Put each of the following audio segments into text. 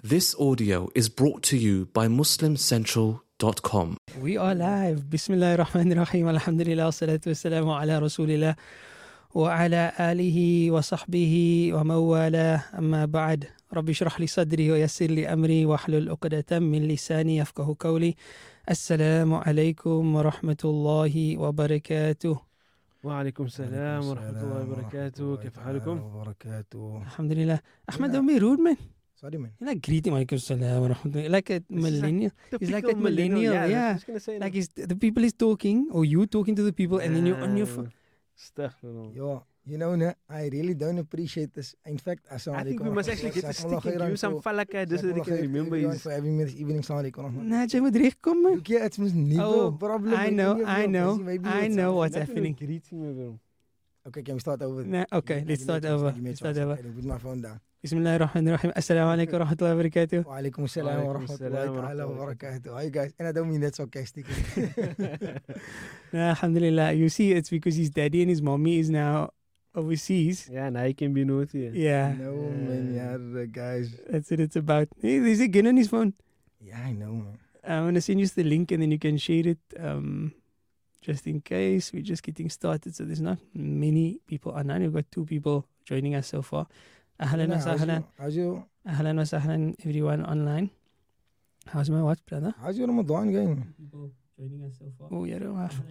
This audio is brought to you by MuslimCentral.com. We are live. Bismillahir Rahmanir Rahim. Alhamdulillah. Salatu wassalamu ala Rasulillah. Wa ala alihi wa sahbihi wa mawala. Amma ba'd. Rabbi shrah li sadri wa yassir li amri wa hlul uqdatan min lisani yafqahu qawli. Assalamu alaikum wa rahmatullahi wa barakatuh. وعليكم السلام ورحمة الله وبركاته. كيف حالكم؟ Alhamdulillah. Ahmed, don't be rude, man. Sorry, man. You like greeting, alaikum salam wa rahmatullah. Like a millennial. He's like that millennial, yeah. Like the people is talking, or you talking to the people, and then you're on your phone. Yo, you know, I really don't appreciate this. In fact, I think we must actually get to stick and do some falaka just so that they can remember you. For having me this evening. Assalamu alaikum. Nah, jy moet regkom, man. Okay, it's must never problem. I know what's happening. Okay, can we start over? Nah, okay, let's start over. I put my phone down. Bismillahir Rahmanir Rahim. Assalamu alaikum wa rahmatullahi wa barakatuh. Wa alaikum assalam wa rahmatullahi wa barakatuh. Hi guys, and I don't mean that sarcastic. Nah, alhamdulillah. You see, it's because his daddy and his mommy is now overseas. Yeah, now he can be naughty. Yeah. No, man, yeah, guys. That's what it's about. Hey, there's a gun on his phone. Yeah, I know, man. I'm going to send you the link and then you can share it just in case. We're just getting started. So there's not many people online. We've got 2 people joining us so far. Ahlan wa sahlan. How's your Ahlan everyone online. How's my watch, brother? How's your Ramadan going? People joining us so far. Oh, yeah.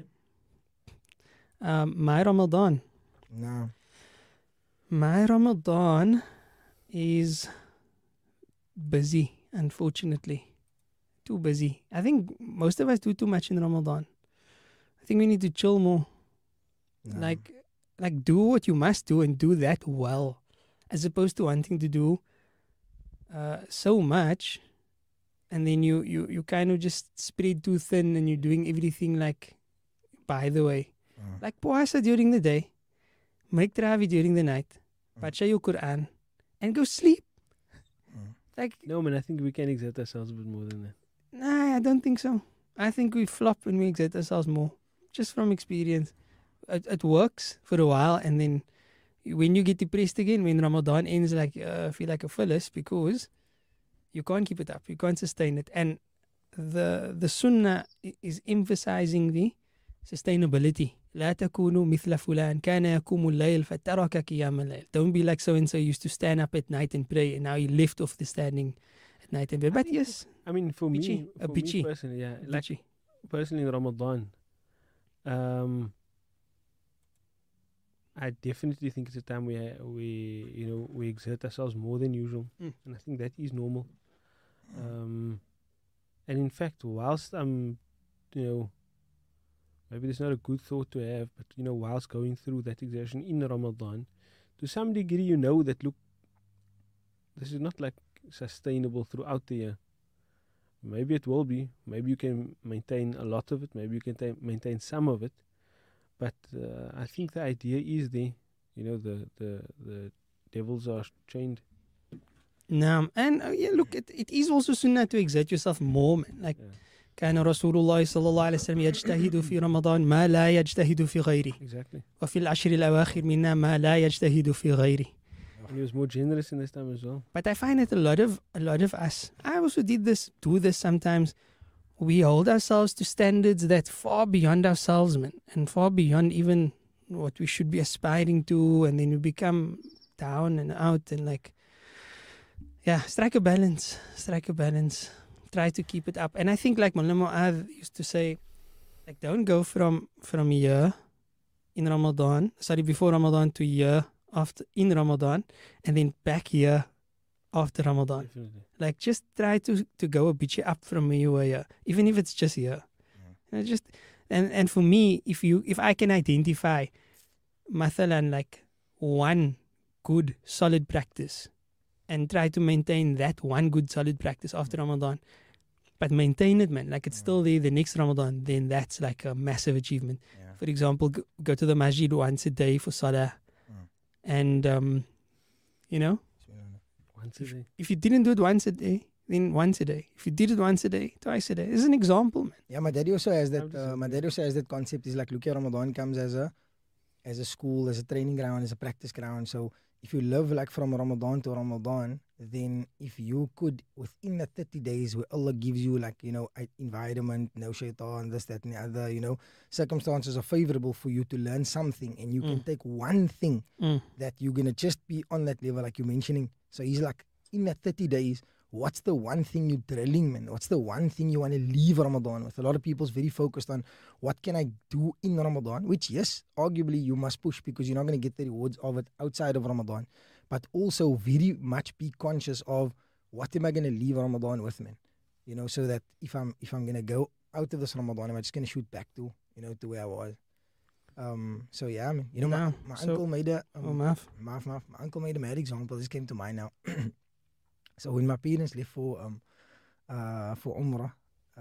My Ramadan. No. My Ramadan is busy, unfortunately. Too busy. I think most of us do too much in Ramadan. I think we need to chill more. No. Like do what you must do and do that well. As opposed to wanting to do so much and then you kind of just spread too thin and you're doing everything like by the way. Like puasa during the day, make tarawih during the night, bacha your Quran and go sleep. Like No, man, I think we can exert ourselves a bit more than that. Nah, I don't think so. I think we flop when we exert ourselves more. Just from experience. It works for a while and then when you get depressed again, when Ramadan ends, like feel like a Phyllis because you can't keep it up. You can't sustain it. And the sunnah is emphasizing the sustainability. لا تكونوا مثل فلان كان يقوم الليل فترك قيام الليل. Don't be like so-and-so used to stand up at night and pray and now he left off the standing at night and pray. But yes. I mean, for me personally, yeah. Like, personally in Ramadan, I definitely think it's a time where we exert ourselves more than usual. And I think that is normal. And in fact, whilst I'm, maybe it's not a good thought to have, but, whilst going through that exertion in Ramadan, to some degree, that, look, this is not like sustainable throughout the year. Maybe it will be. Maybe you can maintain a lot of it. Maybe you can maintain some of it. But I think the idea is the devils are chained. No, and look, it is also sunnah to exert yourself more, man. Like, كان رسول الله صلى الله عليه وسلم يجتهد في رمضان ما لا يجتهد في غيره. Exactly. وفي العشر الأواخر منا ما لا يجتهد في غيره. And he was more generous in this time as well. But I find that a lot of us, I also do this sometimes. We hold ourselves to standards that far beyond ourselves, man, and far beyond even what we should be aspiring to, and then we become down and out and like, strike a balance. Try to keep it up. And I think like Mullah Mu'adh used to say, like don't go from a year in Ramadan, before Ramadan to a year after in Ramadan, and then back here after Ramadan. Definitely. Like just try to go a bit up from where you were here, even if it's just here. Just and for me, if I can identify mathalan like one good solid practice and try to maintain that one good solid practice after Ramadan, but maintain it, man, like it's still there the next Ramadan, then that's like a massive achievement. For example, go to the masjid once a day for salah. And Once a day. If you didn't do it once a day, then once a day. If you did it once a day, twice a day. This is an example, man. Yeah, my daddy also has that. My daddy also has that concept. Is like, look, Ramadan comes as a school, as a training ground, as a practice ground. So if you live like from Ramadan to Ramadan, then if you could within the 30 days where Allah gives you like, environment, no shaitan, this, that, and the other, circumstances are favorable for you to learn something, and you can take one thing that you're going to just be on that level like you're mentioning. So he's like, in that 30 days, what's the one thing you're drilling, man? What's the one thing you want to leave Ramadan with? A lot of people's very focused on what can I do in Ramadan, which, yes, arguably you must push because you're not going to get the rewards of it outside of Ramadan. But also very much be conscious of what am I going to leave Ramadan with, man? So that if I'm going to go out of this Ramadan, am I just going to shoot back to where I was? So yeah, man. My uncle made a my uncle made a mad example. This came to mind now. So when my parents left for Umrah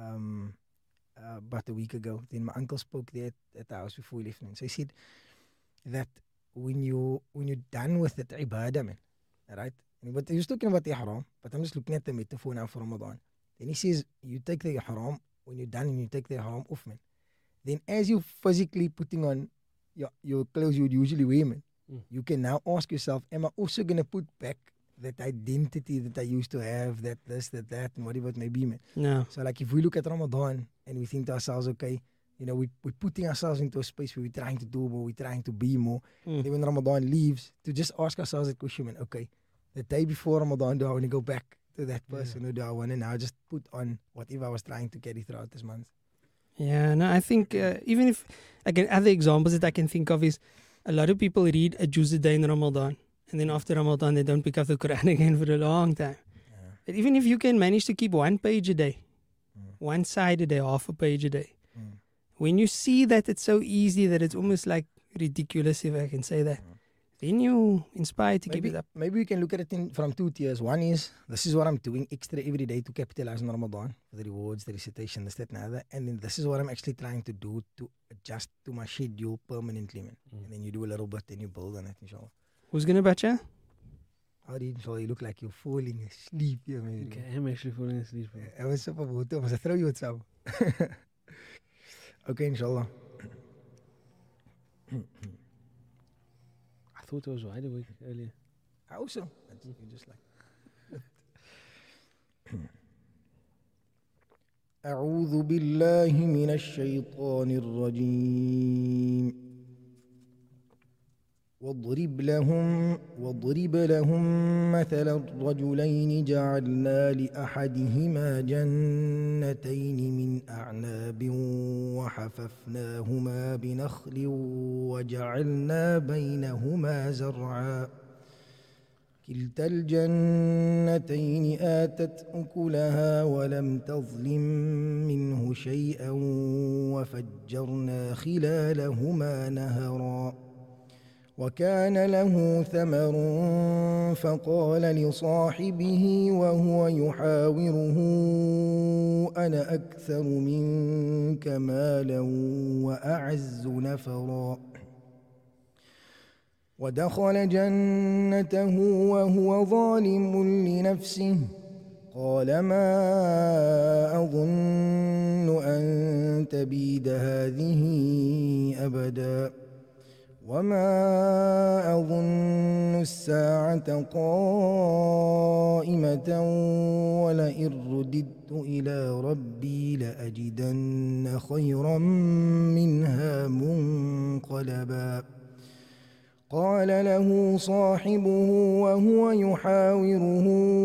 about a week ago, then my uncle spoke there at the house before we left. Man. So he said that when you're done with the ibadah, man, right? But he was talking about the ihram, but I'm just looking at the metaphor now for Ramadan. Then he says you take the ihram, when you're done and you take the ihram off, man. Then as you're physically putting on your clothes you would usually wear, man, you can now ask yourself, am I also going to put back that identity that I used to have, that this, that, and whatever it may be, man. No. So like if we look at Ramadan and we think to ourselves, okay, we're putting ourselves into a space where we're trying to do more, we're trying to be more. And then when Ramadan leaves, to just ask ourselves that question, man, okay, the day before Ramadan, do I want to go back to that person or do I want to now just put on whatever I was trying to carry throughout this month? Yeah, no, I think even if, again, other examples that I can think of is a lot of people read a juz a day in Ramadan. And then after Ramadan, they don't pick up the Quran again for a long time. Yeah. But even if you can manage to keep 1 page a day, one side a day, half a page a day, when you see that it's so easy that it's almost like ridiculous, if I can say that, then you inspired to keep it up. Maybe we can look at it from 2 tiers. One is, this is what I'm doing extra every day to capitalize on Ramadan, for the rewards, the recitation, this, that, and other. And then this is what I'm actually trying to do to adjust to my schedule permanently, man. And then you do a little bit, then you build on it, inshallah. Who's going to bacha? How do you look like you're falling asleep here, man? Okay, I'm actually falling asleep. I was so about to throw you some. Okay, inshallah. I thought I was wide awake earlier. How so? You just like. أعوذ بالله من الشيطان الرجيم. واضرب لهم مثل الرجلين جعلنا لأحدهما جنتين من أعناب وحففناهما بنخل وجعلنا بينهما زرعا كلتا الجنتين آتت أكلها ولم تظلم منه شيئا وفجرنا خلالهما نهرا وكان له ثمر فقال لصاحبه وهو يحاوره أنا أكثر منك مالا وأعز نفرا ودخل جنته وهو ظالم لنفسه قال ما أظن أن تبيد هذه أبدا وما أظن الساعة قائمة ولئن رددت إلى ربي لأجدن خيرا منها منقلبا قال له صاحبه وهو يحاوره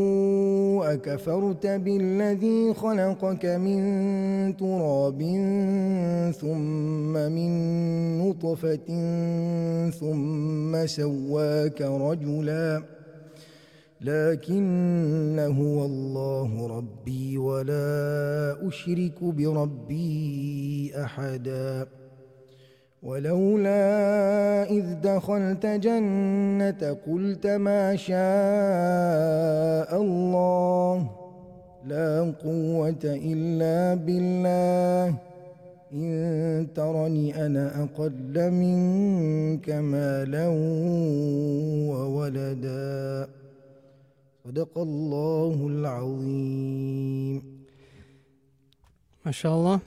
أكفرت بالذي خلقك من تراب ثم من نطفة ثم سواك رجلا لكن هو الله ربي ولا أشرك بربي أحدا ولولا إذ دخلت جنة قلت ما شاء الله لا قوة إلا بالله إن ترني أنا أقل منك مالا وولدا صدق الله العظيم. MashaAllah.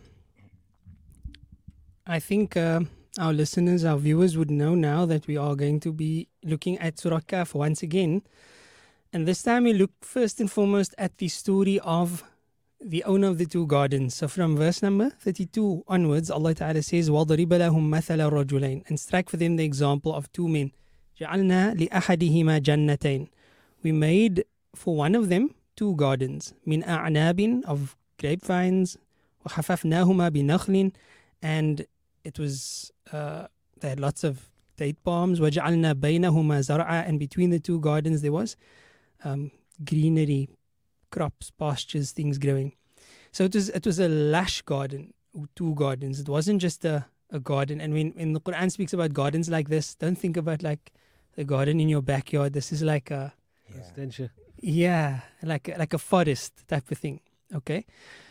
I think our listeners, our viewers would know now that we are going to be looking at Surah Kahf once again. And this time we look first and foremost at the story of the owner of the two gardens. So from verse number 32 onwards, Allah Ta'ala says, وَضَرِبَ لَهُمْ مَثَلَ الرَّجُلَيْنِ, and strike for them the example of two men. جَعَلْنَا لِأَحَدِهِمَا جَنَّتَيْنِ, we made for one of them two gardens. مِنْ أَعْنَابٍ, of grapevines. وَحَفَفْنَاهُمَا بِنَخْلٍ, and it was, they had lots of date palms. وَجَعَلْنَا بَيْنَهُمَا زَرْعًا, and between the two gardens there was greenery, crops, pastures, things growing. So it was a lush garden, two gardens. It wasn't just a garden. And when the Quran speaks about gardens like this, don't think about like the garden in your backyard. This is like a Residential. like a forest type of thing. Okay.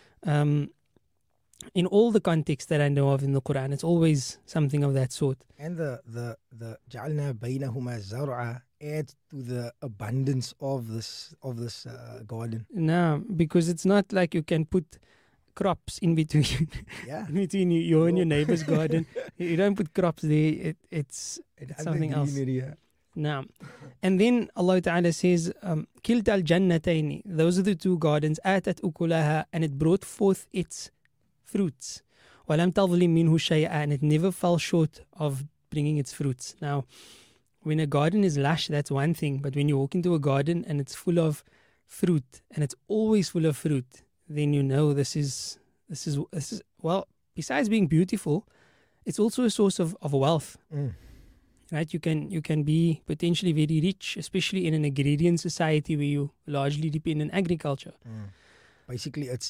In all the contexts that I know of in the Quran, it's always something of that sort. And the جَعَلْنَا بَيْنَهُمَا زَرْعًا adds to the abundance of this garden. No, because it's not like you can put crops in between Yeah. in between you and your neighbor's garden. You don't put crops there. It's something else. Yeah. No. And then Allah Ta'ala says, كِلْتَا الْجَنَّتَيْنِ, those are the two gardens, آتَتْ أُكُلَهَا, and it brought forth its fruits. وَلَمْ تَظْلِمْ مِنْهُ شَيْئًا, and it never fell short of bringing its fruits. Now, when a garden is lush, that's one thing. But when you walk into a garden and it's full of fruit, and it's always full of fruit, then you know this is well, besides being beautiful, it's also a source of wealth. Right? You can be potentially very rich, especially in an agrarian society where you largely depend on agriculture. Basically, it's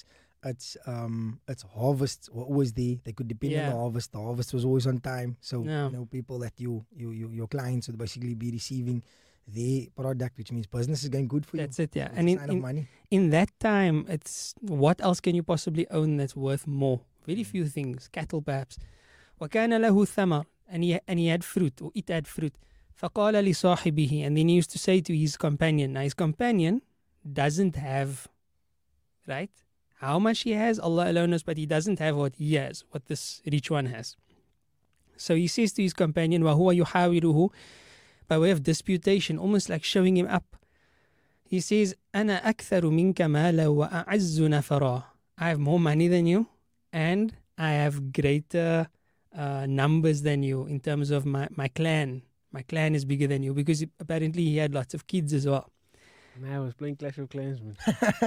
harvests were always there. They could depend on the harvest. The harvest was always on time. So people that your clients would basically be receiving their product, which means business is going good for you. That's it, yeah. It's And a sign of money. in that time, it's what else can you possibly own that's worth more? Very few things. Cattle, perhaps. وَكَانَ لَهُ ثَمَرٌ, and he had fruit, or it had fruit. فَقَالَ لِصَاحِبِهِ, and then he used to say to his companion. Now his companion doesn't have, right? How much he has, Allah alone knows, but he doesn't have what he has, what this rich one has. So he says to his companion, وَهُوَ يُحَاوِرُهُ, by way of disputation, almost like showing him up. He says, أَنَا أَكْثَرُ مِنْكَ مَالًا وَأَعَزُّ نَفَرًا, I have more money than you, and I have greater numbers than you in terms of my clan. My clan is bigger than you, because apparently he had lots of kids as well. Man, I was playing Clash of Clans, man.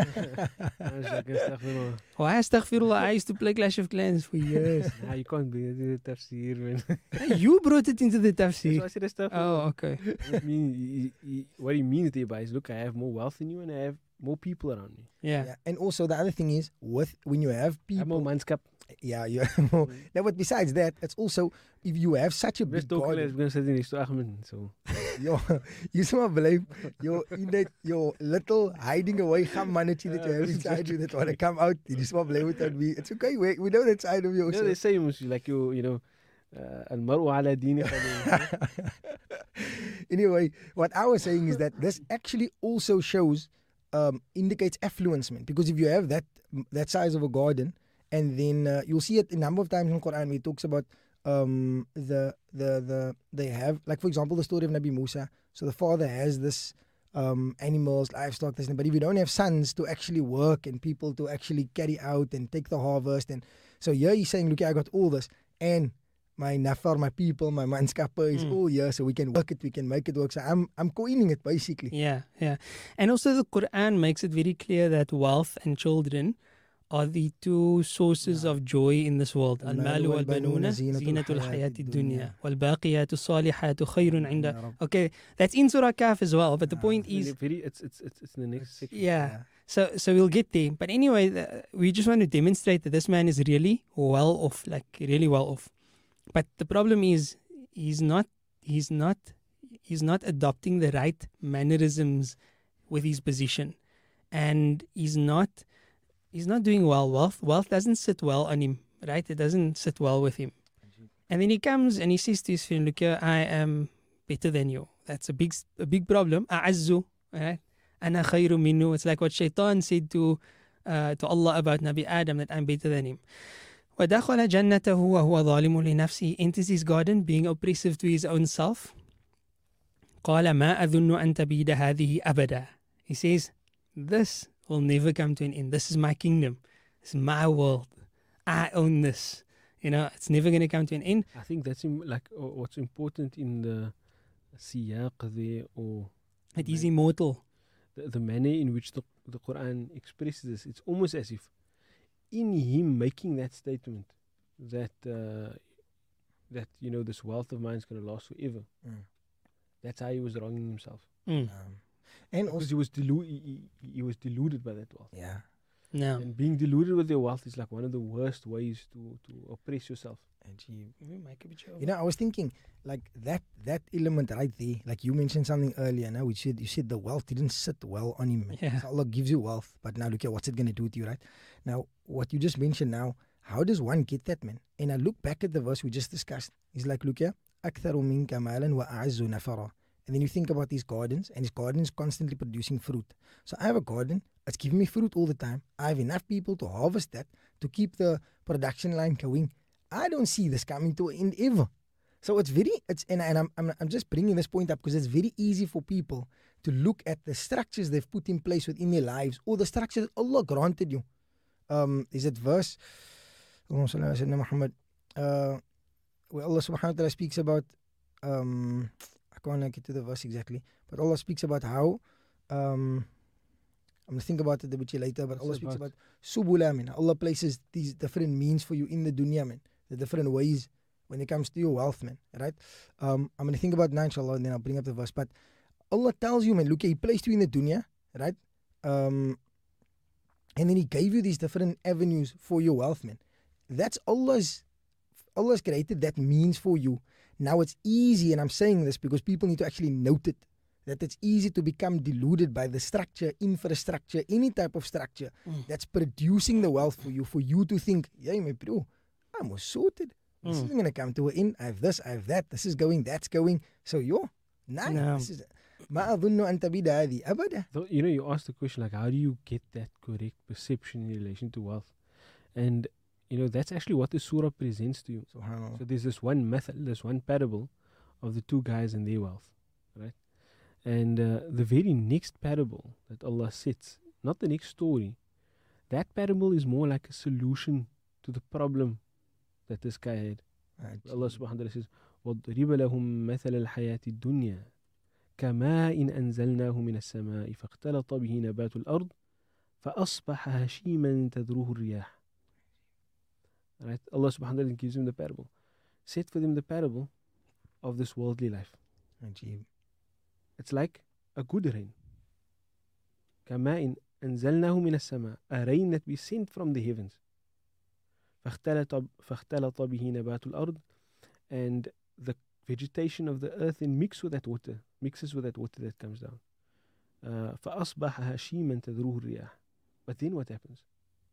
I was like, astaghfirullah. Why astaghfirullah? I used to play Clash of Clans for years. Nah, you can't bring it to the tafsir, man. You brought it into the That's why tafsir. I said astaghfirullah. Oh, okay. I mean, what he means thereby is, look, I have more wealth than you and I have more people around me. Yeah. And also the other thing is, when you have I have more people, manskap. you have more. No, but besides that, it's also if you have such a Best big talk is garden, going to sit next to Ahmed. So, you somehow believe your little hiding away humanity that you have inside you that want to come out. You somehow believe it and it's okay. We know that side of you know, they yourself. say, like al-mar'u ala dini khalil. Anyway, what I was saying is that this actually also shows, indicates affluence, man. Because if you have that size of a garden, and then you'll see it a number of times in Quran where it talks about they have, like for example the story of Nabi Musa. So the father has this animals, livestock, this, but if you don't have sons to actually work and people to actually carry out and take the harvest, and so here he's saying, look, I got all this, and my nafar, my people, my manskapper is all here, so we can work it, we can make it work. So I'm coining it basically. Yeah. And also the Quran makes it very clear that wealth and children are the two sources of joy in this world. Al-malu wal-banuna zinatul hayati dunya wal-baqiyatu salihatu khayrun inda. Okay, that's in Surah Kahf as well, but the point is, It's in the next section. yeah. So we'll get there. But anyway, we just want to demonstrate that this man is really well off, like really well off. But the problem is he's not adopting the right mannerisms with his position, and he's not doing well. Wealth doesn't sit well on him, right? It doesn't sit well with him. And then he comes and he says to his friend, look here, I am better than you. That's a big problem. A'azzu, right? Ana khayru minnu. It's like what Shaitan said to Allah about Nabi Adam, that I'm better than him. وَدَخَلَ جَنَّتَهُ وَهُوَ ظَالِمٌ لِنَفْسِهِ. Enters his garden being oppressive to his own self. قال ما أظن أن تبيد هذه أبدا. He says, this will never come to an end. This is my kingdom. This is my world. I own this. You know, it's never going to come to an end. I think that's what's important in the siyaq there, or It is immortal. the manner in which the Quran expresses this. It's almost as if in him making that statement that that this wealth of mine is going to last forever. That's how he was wronging himself, Mm. And because also, he was deluded by that wealth. yeah. No. And being deluded with your wealth is like one of the worst ways to oppress yourself. You know, I was thinking like that element right there, like you mentioned something earlier now, which you said the wealth didn't sit well on him. Yeah. So Allah gives you wealth, but now look at what's it going to do to you, right? Now, what you just mentioned now, how does one get that, man? And I look back at the verse we just discussed. He's like, look here, أكثر منك مالا وأعز نفرا. And then you think about these gardens, and his garden is constantly producing fruit. So I have a garden, it's giving me fruit all the time. I have enough people to harvest that, to keep the production line going. I don't see this coming to an end ever. So I'm just bringing this point up because it's very easy for people to look at the structures they've put in place within their lives, or the structure that Allah granted you. Is it verse Muhammad where Allah subhanahu wa ta'ala speaks about I can't get to the verse exactly, but Allah speaks about how I'm gonna think about it a bit later, but Allah speaks about subula, man. Allah places these different means for you in the dunya, man. The different ways when it comes to your wealth, man. Right? I'm gonna think about it now, inshallah, and then I'll bring up the verse. But Allah tells you, man, look, He placed you in the dunya, right? And then He gave you these different avenues for your wealth, man. That's Allah's created that means for you. Now it's easy, and I'm saying this because people need to actually note it, that it's easy to become deluded by the structure, infrastructure, any type of structure that's producing the wealth for you to think, yeah, my bro, I'm all sorted. This isn't going to come to an end. I have this, I have that. This is going, that's going. So, this is ما أظن أن تبيد هذه أبدا. You asked the question, like, how do you get that correct perception in relation to wealth? And that's actually what the surah presents to you. SubhanAllah. So there's this one method, this one parable of the two guys and their wealth, right? And the very next parable that Allah sets, not the next story, that parable is more like a solution to the problem that this guy had. Allah subhanahu wa ta'ala says, وَضْرِبَ لَهُمْ مَثَلَ الْحَيَاةِ الدُّنْيَا كَمَاءٍ أَنزَلْنَاهُ مِنَ السَّمَاءِ فَاخْتَلَطَ بِهِ نَبَاتُ الْأَرْضِ فَأَصْبَحَ هَشِيمًا تَذْرُوهُ الرِّيَاحُ. Right? Allah subhanahu wa ta'ala gives them the parable. Set for them the parable of this worldly life. It's like a good rain. كَمَاءٍ أَنزَلْنَاهُ مِنَ السَّمَاءِ, a rain that we sent from the heavens. فَاخْتَلَطَ بِهِ نَبَاتُ الْأَرْضِ, and the vegetation of the earth mixes with that water that comes down. فَأَصْبَحَ هَشِيمًا تَذْرُوهُ الرِّيَاحُ. But then what happens?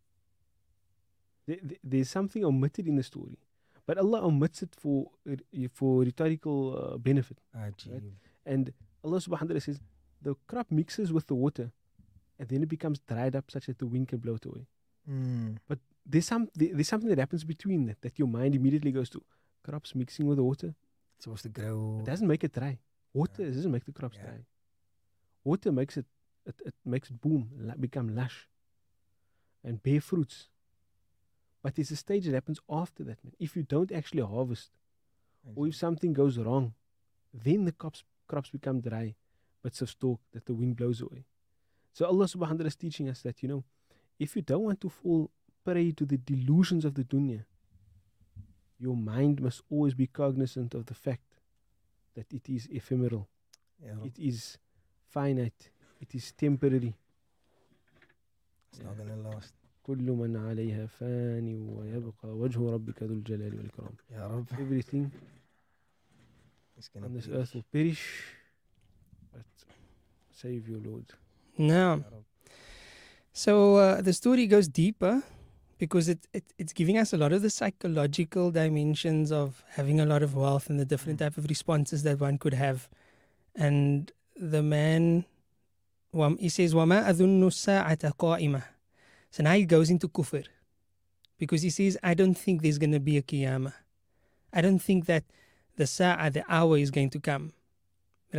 There's something omitted in the story, but Allah omits it for rhetorical benefit. Right? And Allah subhanahu wa ta'ala says the crop mixes with the water, and then it becomes dried up such that the wind can blow it away. But there's something that happens between that your mind immediately goes to. Crops mixing with the water, it's supposed to grow. It doesn't make it dry. Water doesn't make the crops dry. Water makes it makes it boom, become lush, and bear fruits. But there's a stage that happens after that, man. If you don't actually harvest, or if something goes wrong, then the crops become dry, bits of stalk that the wind blows away. So Allah subhanahu wa ta'ala is teaching us that, if you don't want to fall prey to the delusions of the dunya, your mind must always be cognizant of the fact that it is ephemeral. It is finite. It is temporary. It's not going to last. كل من عليها فان ويبقى وجه ربك ذو الجلال والإكرام. Ya Rabb. Everything on this earth will perish, but save your Lord. No. So the story goes deeper because it's giving us a lot of the psychological dimensions of having a lot of wealth and the different type of responses that one could have. And the man, he says, وَمَا أَذُنُّ السَّاعَةَ قَائِمَةً. So now he goes into kufr because he says, I don't think there's going to be a qiyamah. I don't think that the hour is going to come. Right?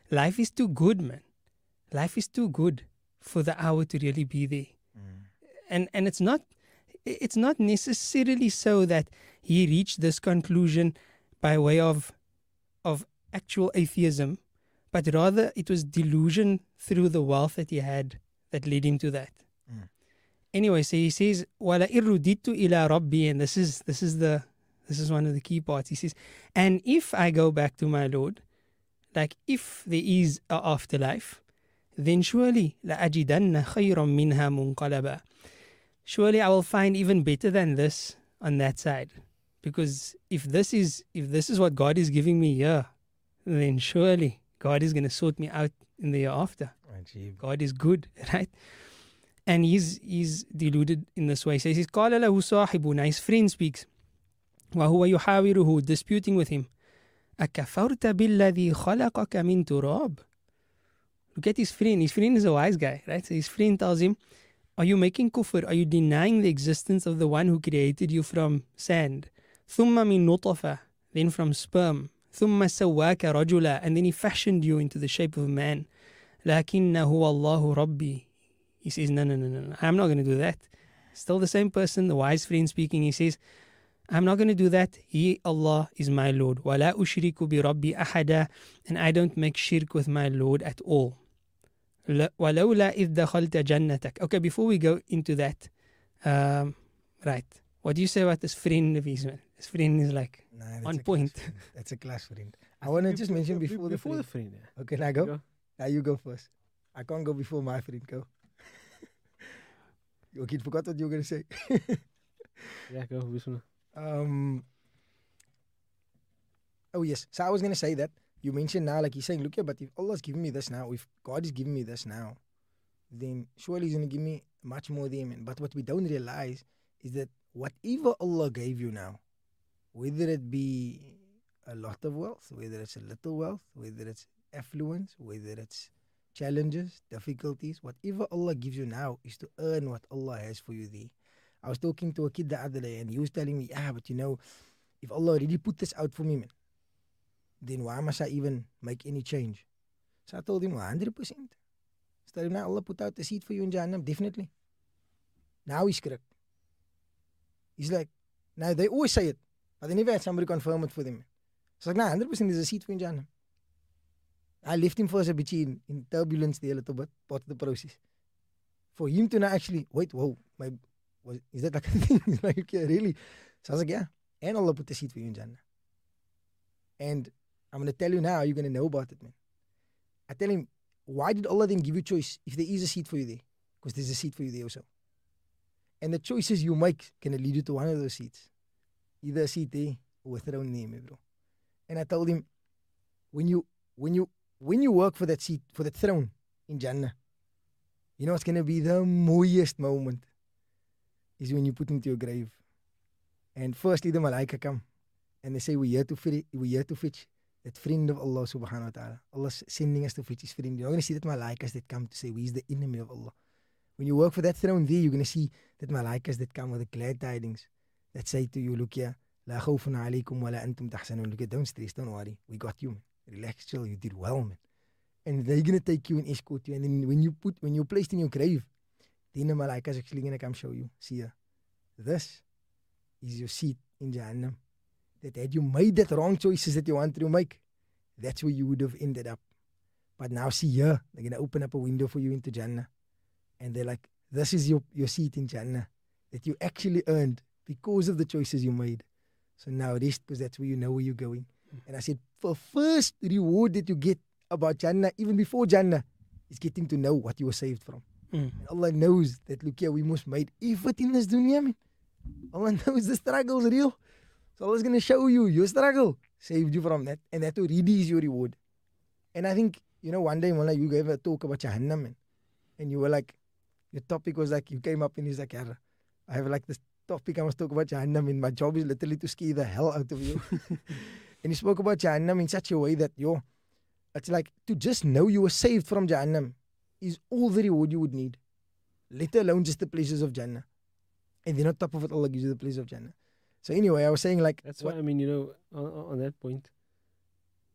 life is too good, man. Life is too good for the hour to really be there. And it's not necessarily so that he reached this conclusion by way of actual atheism, but rather it was delusion through the wealth that he had that led him to that. Anyway, so he says, وَلَئِن رُدِدتُّ إِلَىٰ رَبِّي, and this is one of the key parts. He says, and if I go back to my Lord, like if there is an afterlife, then surely لَأَجِدَنَّ خَيْرًا مِنْهَا مُنْقَلَبًا. Surely I will find even better than this on that side. Because if this is what God is giving me here, then surely God is going to sort me out in the year after. God is good, right? And he's deluded in this way. So he says, قَالَ لَهُ صَاحِبُنَا, his friend speaks, وَهُوَ يُحَاوِرُهُ, disputing with him, أَكَفَرْتَ بِالَّذِي خَلَقَكَ مِن تُرَابٍ. Look at his friend. His friend is a wise guy, right? So his friend tells him, are you making kufr? Are you denying the existence of the one who created you from sand? ثُمَّ مِن نُطْفَةٍ, then from sperm. ثُمَّ سَوَّاكَ رَجُلًا, and then he fashioned you into the shape of a man. لَكِنَّهُ اللَّهُ رَبِّي. He says, no, I'm not going to do that. Still the same person, the wise friend speaking. He says, I'm not going to do that. He, Allah, is my Lord. وَلَا أُشْرِكُ بِرَبِّي أَحَدًا, and I don't make shirk with my Lord at all. وَلَوْلَا إِذْ دَخَلْتَ جَنَّتَكَ. Okay, before we go into that, right, what do you say about this friend of his, man? This friend is like on point. That's a class friend. I want to just mention before the friend. Yeah. Okay, now go. Now you go first. I can't go before my friend. Go. Okay, forgot what you were going to say. Yeah, go. Bismillah. Oh yes. So I was going to say that you mentioned now, like he's saying, look here, but if Allah's giving me this now, if God is giving me this now, then surely He's going to give me much more than him. But what we don't realize is that whatever Allah gave you now, whether it be a lot of wealth, whether it's a little wealth, whether it's affluence, whether it's challenges, difficulties, whatever Allah gives you now is to earn what Allah has for you there. I was talking to a kid the other day and he was telling me, but you know, if Allah already put this out for me, man, then why must I even make any change? So I told him, 100%. So now Allah put out the seat for you in Jahannam, definitely. Now he's correct. He's like, now they always say it, but they never had somebody confirm it for them. So like, 100% there's a seat for you in Jahannam. I left him first a bit in turbulence there a little bit, part of the process. For him to now actually, wait, whoa, is that like a thing? He's like, okay, really? So I was like, yeah. And Allah put the seat for you in Jannah. And I'm going to tell you now, you're going to know about it, man. I tell him, why did Allah then give you choice if there is a seat for you there? Because there's a seat for you there also. And the choices you make can lead you to one of those seats. Either a seat there or a throne there, bro. And I told him, when you work for that seat, for that throne in Jannah, you know what's going to be the mooiest moment is when you put into your grave. And firstly, the malaika come and they say, we're here to fetch that friend of Allah subhanahu wa ta'ala. Allah's sending us to fetch his friend. You're not going to see that malaikas that come to say, we is the enemy of Allah. When you work for that throne there, you're going to see that malaikas that come with the glad tidings that say to you, look here, la khawfun alaykum wa la antum tahsanun. Look here, don't stress, don't worry. We got you, man. Relax, chill, you did well, man. And they're going to take you and escort you. And then when you're placed in your grave, then the malaika is actually going to come show you. See ya. This is your seat in Jahannam. That had you made that wrong choices that you wanted to make, that's where you would have ended up. But now see here, they're going to open up a window for you into Jannah. And they're like, this is your seat in Jannah that you actually earned because of the choices you made. So now rest, because that's where you know where you're going. And I said, for first reward that you get about Jannah, even before Jannah, is getting to know what you were saved from. And Allah knows that, look here, we must make effort in this dunya, man. Allah knows the struggle is real. So Allah's going to show you your struggle, saved you from that. And that already is your reward. And I think, you know, one day, Mullah, you gave a talk about Jahannam, man. And you were like, your topic was like, you came up and he's like, I have like this topic I must talk about Jahannam, and my job is literally to scare the hell out of you. And he spoke about Jahannam in such a way that, it's like to just know you were saved from Jahannam is all the reward you would need. Let alone just the pleasures of Jannah. And then on top of it, Allah gives you the pleasure of Jannah. So anyway, I was saying like... That's why, I mean, you know, on that point,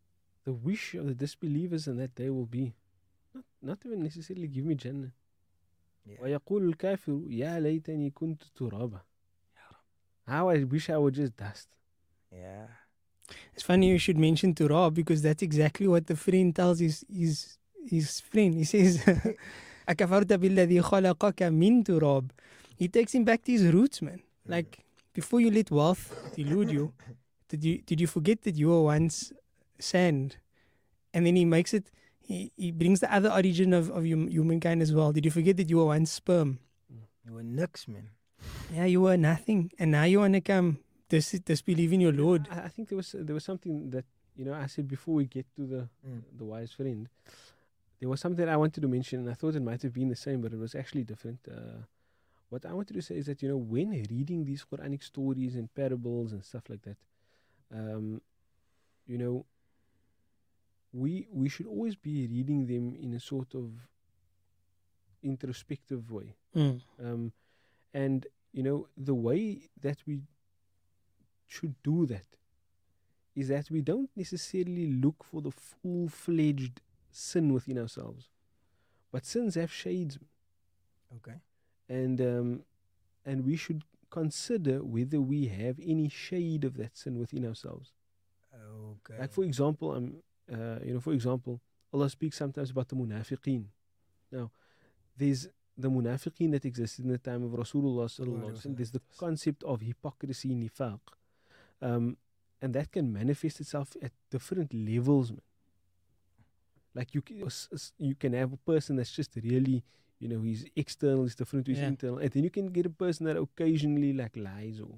the wish of the disbelievers in that day will be not even necessarily give me Jannah. Yeah. وَيَقُولُ الْكَافِرُ يَا لَيْتَنِي كُنْتُ تُرَابًا. How I wish I was just dust. Yeah. It's funny you should mention Turab because that's exactly what the friend tells his friend. He says, أَكَفَرْتَ بِالَّذِي خَلَقَكَ مِن تُرَاب. He takes him back to his roots, man. Like, before you let wealth delude you, did you forget that you were once sand? And then he makes it, he brings the other origin of humankind as well. Did you forget that you were once sperm? You were nux, man. Yeah, you were nothing. And now you want to come disbelieve in your Lord. I think there was something that, I said before we get to the wise friend, there was something I wanted to mention, and I thought it might have been the same, but it was actually different. What I wanted to say is that, when reading these Quranic stories and parables and stuff like that, we should always be reading them in a sort of introspective way. And, the way that we should do that is that we don't necessarily look for the full-fledged sin within ourselves. But sins have shades. Okay. And we should consider whether we have any shade of that sin within ourselves. Okay. Like for example, Allah speaks sometimes about the munafiqeen. Now, there's the munafiqeen that existed in the time of Rasulullah sallallahu alaihi wasallam. There's the concept of hypocrisy, nifaq, and that can manifest itself at different levels. Man. Like you can have a person that's just really, he's external, he's different to his internal, and then you can get a person that occasionally like lies or.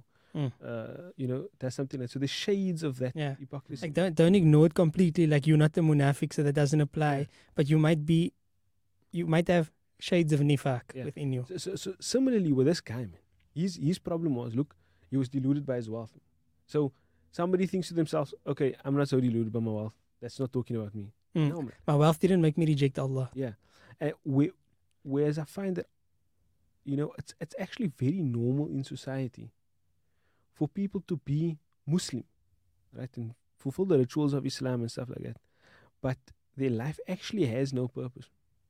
Does something like so. The shades of that hypocrisy. Like don't ignore it completely. Like you're not the munafiq, so that doesn't apply. Yeah. But you might have shades of nifaq within you. So similarly with this guy, man, his problem was, look, he was deluded by his wealth. So somebody thinks to themselves, okay, I'm not so deluded by my wealth. That's not talking about me. No, man. My wealth didn't make me reject Allah. Yeah, whereas I find that, it's actually very normal in society for people to be Muslim, right, and fulfill the rituals of Islam and stuff like that, but their life actually has no purpose.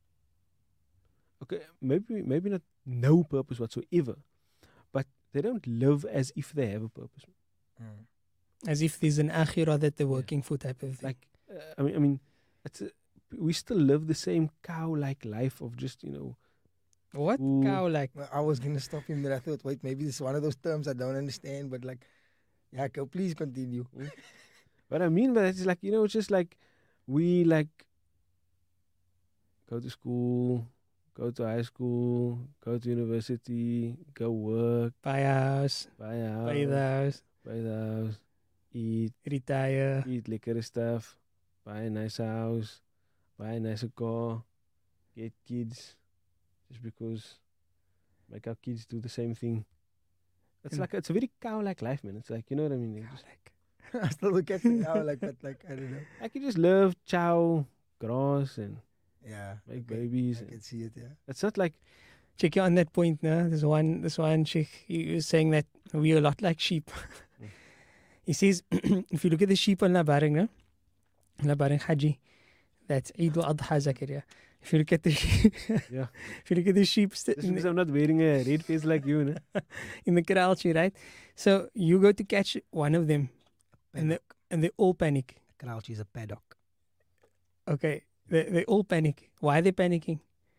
Okay, maybe not no purpose whatsoever, but they don't live as if they have a purpose. As if there's an akhirah that they're working for type of thing. Like, I mean, we still live the same cow-like life of just, What? Cow like? Well, I was going to stop him there. I thought, wait, maybe this is one of those terms I don't understand, but like, yeah, please continue. What I mean by that is like, it's just like, we like go to school, go to high school, go to university, go work. Buy a house. Buy a house. Buy the house. Eat. Retire. Eat liquor stuff. Buy a nicer house. Buy a nicer car. Get kids. Just because make our kids do the same thing. It's a very cow-like life, man. It's like, you know what I mean? I still look at it now like that, like, I don't know. I can just live, chow, grass, and make babies. I can see it, yeah. It's not like... Check you on that point now. There's one sheikh, he was saying that we're a lot like sheep. He says, if you look at the sheep on Labaring Haji, that's Eid al-Adha Zakaria. If you look at the sheep, if you look at the sheep, because I'm not wearing a red face like you, no? In the Karachi, right? So you go to catch one of them, and they all panic. Karachi is a paddock. Okay, they all panic. Why are they panicking?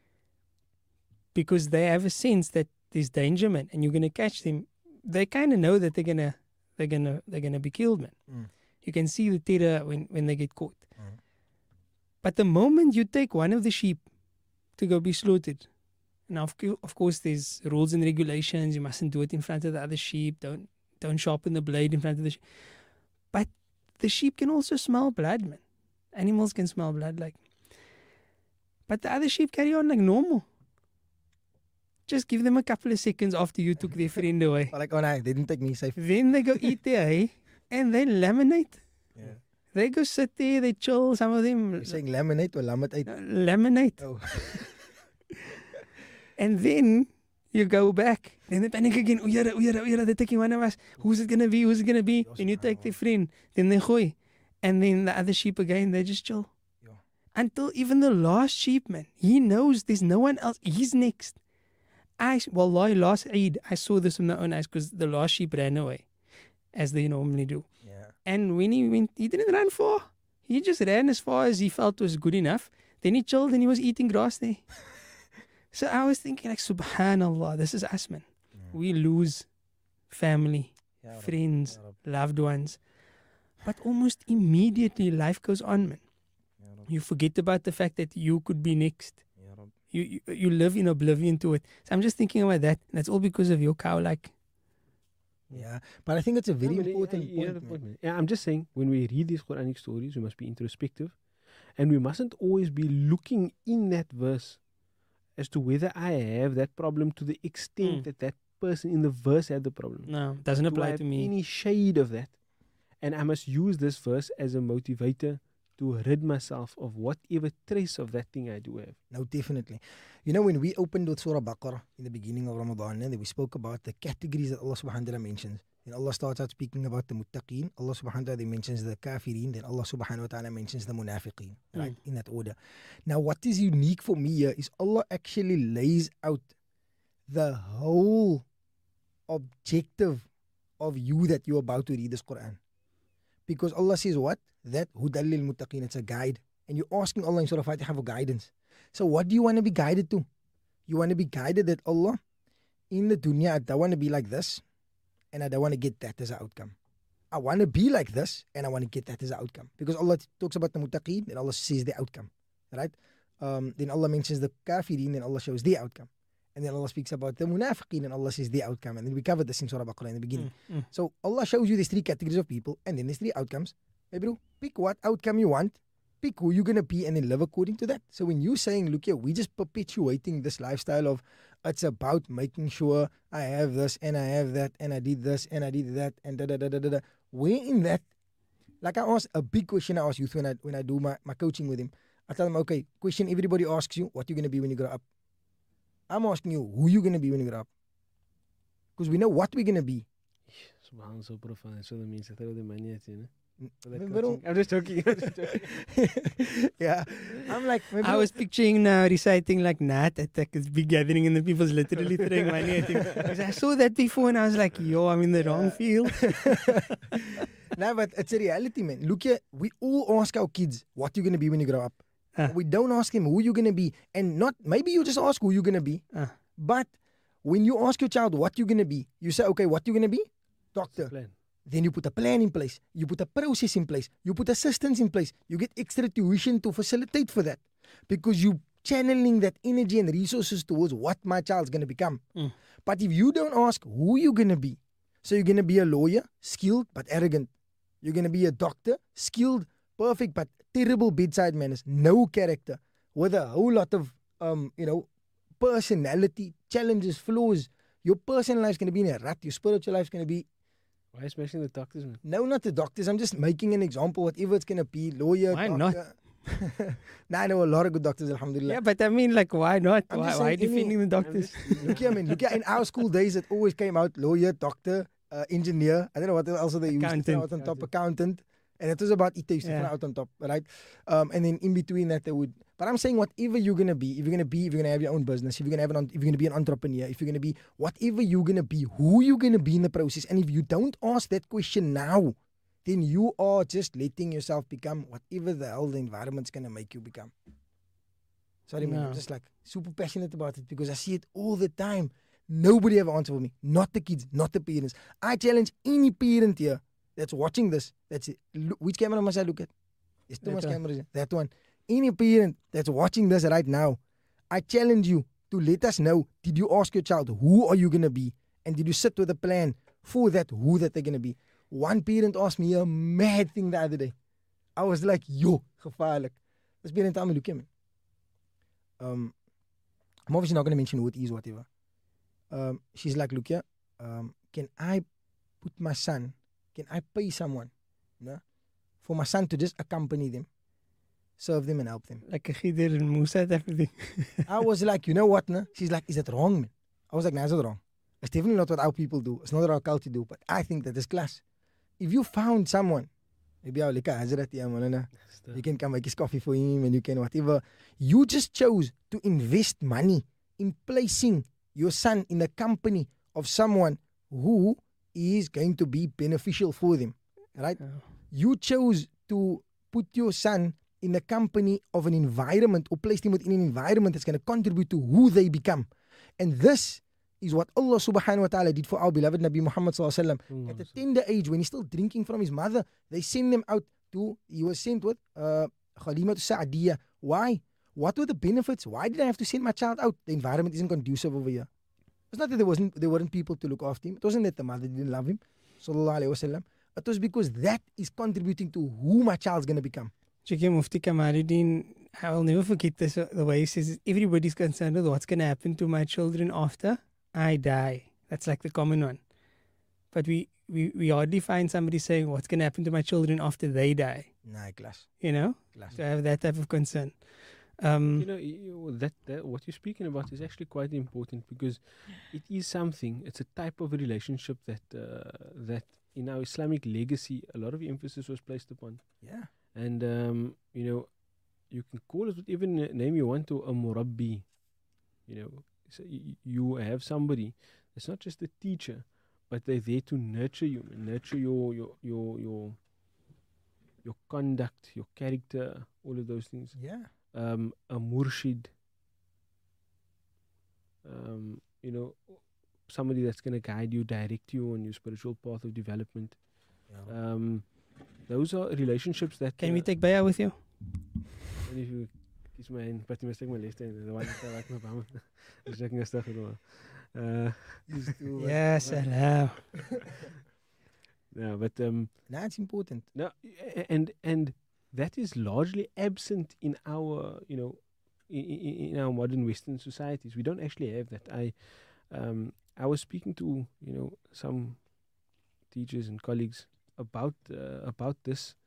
Because they have a sense that there's danger, man, and you're gonna catch them. They kind of know that they're gonna be killed, man. You can see the terror when they get caught. But the moment you take one of the sheep to go be slaughtered, now of course there's rules and regulations. You mustn't do it in front of the other sheep. Don't sharpen the blade in front of the sheep. But the sheep can also smell blood, man. Animals can smell blood, like. But the other sheep carry on like normal. Just give them a couple of seconds after you took their friend away. Like, oh no, they didn't take me safe. Then they go eat their hay and they laminate. Yeah. They go sit there, they chill, some of them. You're saying laminate or laminate? Laminate. Oh. And then you go back. Then they panic again. Uyara, they're taking one of us. Who's it going to be? Then you take their friend. Then they gooi. And then the other sheep again, they just chill. Yeah. Until even the last sheep, man, he knows there's no one else. He's next. Wallahi, last Eid, I saw this with my own eyes because the last sheep ran away, as they normally do. Yeah. And when he went, he didn't run far. He just ran as far as he felt was good enough. Then he chilled and he was eating grass there. So I was thinking, like, subhanallah, this is us, man. We lose family, Ya Rab, friends, Ya Rab, loved ones. But almost immediately life goes on, man. Ya Rab, You forget about the fact that you could be next. Ya Rab. You live in oblivion to it. So I'm just thinking about that. That's all because of your cow, like. Yeah, but I think it's a very No, but important yeah, point. the man. point, man. Yeah, I'm just saying, when we read these Quranic stories, we must be introspective. And we mustn't always be looking in that verse as to whether I have that problem to the extent that that person in the verse had the problem. No, doesn't Do I apply have to me. any shade of that? And I must use this verse as a motivator to rid myself of whatever trace of that thing I do have. No, definitely. You know, when we opened with Surah Baqarah in the beginning of Ramadan, and we spoke about the categories that Allah subhanahu wa ta'ala mentions. Then Allah starts out speaking about the muttaqeen. Allah subhanahu wa ta'ala mentions the kafirin. Then Allah subhanahu wa ta'ala mentions the munafiqeen. Right? In that order. Now, what is unique for me here is Allah actually lays out the whole objective of you that you're about to read this Quran. Because Allah says what? That hudal lil muttaqeen, it's a guide. And you're asking Allah in Surah Fatiha for guidance. So what do you want to be guided to? You want to be guided that Allah, in the dunya, I don't want to be like this, and I don't want to get that as an outcome. I want to be like this, and I want to get that as an outcome. Because Allah talks about the muttaqeen, and Allah says the outcome. Right? Then Allah mentions the kafirin, and Allah shows the outcome. And then Allah speaks about the munafiqeen, and Allah says the outcome. And then we covered this in Surah Baqarah in the beginning. So Allah shows you these three categories of people, and then there's three outcomes. Hey bro, pick what outcome you want, pick who you're going to be, and then live according to that. So when you're saying, look here, we're just perpetuating this lifestyle of it's about making sure I have this, and I have that, and I did this, and I did that, and da da da da da da. Where in that, like I ask a big question I ask youth when I do my coaching with him. I tell them, okay, question everybody asks you, what you're going to be when you grow up. I'm asking you, who you going to be when you grow up? Because we know what we're going to be. Subhanallah, so profound. So that means I throw the money at you, for that Remember- coaching. I'm just joking. I'm just joking. Yeah. I'm like, maybe I was picturing now reciting like Nat at like this big gathering and the people's literally throwing money at him. 'Cause I saw that before and I was like, yo, I'm in the wrong field. No, but it's a reality, man. Look here, we all ask our kids, what you going to be when you grow up? We don't ask them who you're going to be. And not, maybe you just ask who you're going to be. But when you ask your child what you're going to be, you say, okay, what you going to be? Doctor. Plan. Then you put a plan in place. You put a process in place. You put assistance in place. You get extra tuition to facilitate for that. Because you channeling that energy and resources towards what my child's going to become. But if you don't ask who you're going to be, so you're going to be a lawyer, skilled but arrogant. You're going to be a doctor, skilled, perfect but terrible bedside manners, no character, with a whole lot of, personality, challenges, flaws. Your personal life's going to be in a rut. Your spiritual life's going to be... Why are you smashing the doctors, man? No, not the doctors. I'm just making an example. Whatever it's going to be, lawyer, Why doctor. Nah, I know a lot of good doctors, alhamdulillah. Yeah, but I mean, like, why not? I'm Why just saying defending the doctors? Look here, man. Look here. In our school days, it always came out lawyer, doctor, engineer. I don't know what else they used. Accountant. Out on top, accountant. And it was about it used to Yeah. out on top, right? And then in between that, they would. But I'm saying whatever you're gonna be, if you're gonna have your own business, if you're gonna be an entrepreneur, if you're gonna be whatever you're gonna be, who you're gonna be in the process, and if you don't ask that question now, then you are just letting yourself become whatever the hell the environment's gonna make you become. Sorry, man. I'm No. just like super passionate about it because I see it all the time. Nobody have an answer for me. Not the kids, not the parents. I challenge any parent here that's watching this. That's it. Which camera must I look at? There's too That much one. cameras. That one. Any parent that's watching this right now, I challenge you to let us know, did you ask your child, who are you going to be? And did you sit with a plan for that, who that they're going to be? One parent asked me a mad thing the other day. I was like, yo, gevaarlijk. This parent told me, look here, man. I'm obviously not going to mention who it is, whatever. She's like, look here, can I put my son, can I pay someone for my son to just accompany them, serve them and help them? Like a Khidir and Musa type of thing. I was like, you know what? No? She's like, is that wrong, man? I was like, no, it's not wrong. It's definitely not what our people do. It's not what our culture do. But I think that is class. If you found someone, Maybe I'll like a Hazrat, yeah, Maulana. Stuff. You can come make his coffee for him and you can whatever. You just chose to invest money in placing your son in the company of someone who is going to be beneficial for them. Right? Oh. You chose to put your son in the company of an environment or placed him within an environment that's going to contribute to who they become. And this is what Allah subhanahu wa ta'ala did for our beloved Nabi Muhammad sallallahu alaihi wasallam. At a tender age, when he's still drinking from his mother, they send them out to, he was sent with Khalima to Sa'adiyah. Why? What were the benefits? Why did I have to send my child out? The environment isn't conducive over here. It's not that there weren't people to look after him. It wasn't that the mother didn't love him, sallallahu alaihi wasallam. It was because that is contributing to who my child's going to become. Sheikh Mufti Kamaluddin, I will never forget this, the way he says, everybody's concerned with what's going to happen to my children after I die. That's like the common one. But we hardly find somebody saying what's going to happen to my children after they die. Nah, class. You know, Class. to have that type of concern. You know, that what you're speaking about is actually quite important, because it is something. It's a type of relationship that in our Islamic legacy, a lot of emphasis was placed upon. Yeah. And you know, you can call it whatever name you want to, a murabbi. You know, so you have somebody that's not just a teacher, but they're there to nurture you and nurture your conduct, your character, all of those things. Yeah. A murshid, you know, somebody that's going to guide you, direct you on your spiritual path of development. Yeah. Those are relationships that Can we take bayah with you? and if you kies my hand, but you must take my left hand. The one that I like my bum. Just checking your stuff. Used to, Yeah, salam. No, but That's important. no, and that is largely absent in our, you know, in our modern Western societies. We don't actually have that. I was speaking to, you know, some teachers and colleagues about this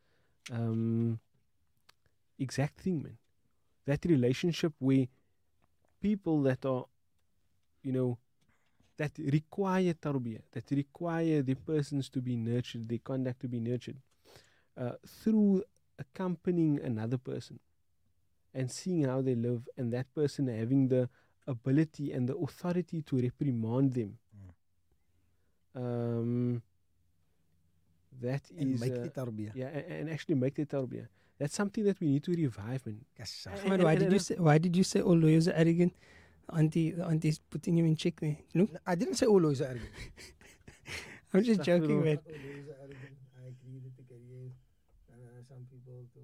exact thing, man. That relationship where people that are, you know, that require tarbiyah, that require their persons to be nurtured, their conduct to be nurtured, through accompanying another person and seeing how they live, and that person having the ability and the authority to reprimand them. That And is make the tarbiyah. yeah, and actually make the tarbiyah. That's something that we need to revive, man. Kassa. Ahmed, why did you say all lawyers are arrogant? The auntie's putting you in check there. Look, I didn't say all lawyers are arrogant. I'm just joking, man. All lawyers are arrogant. I agree that the career, some people to.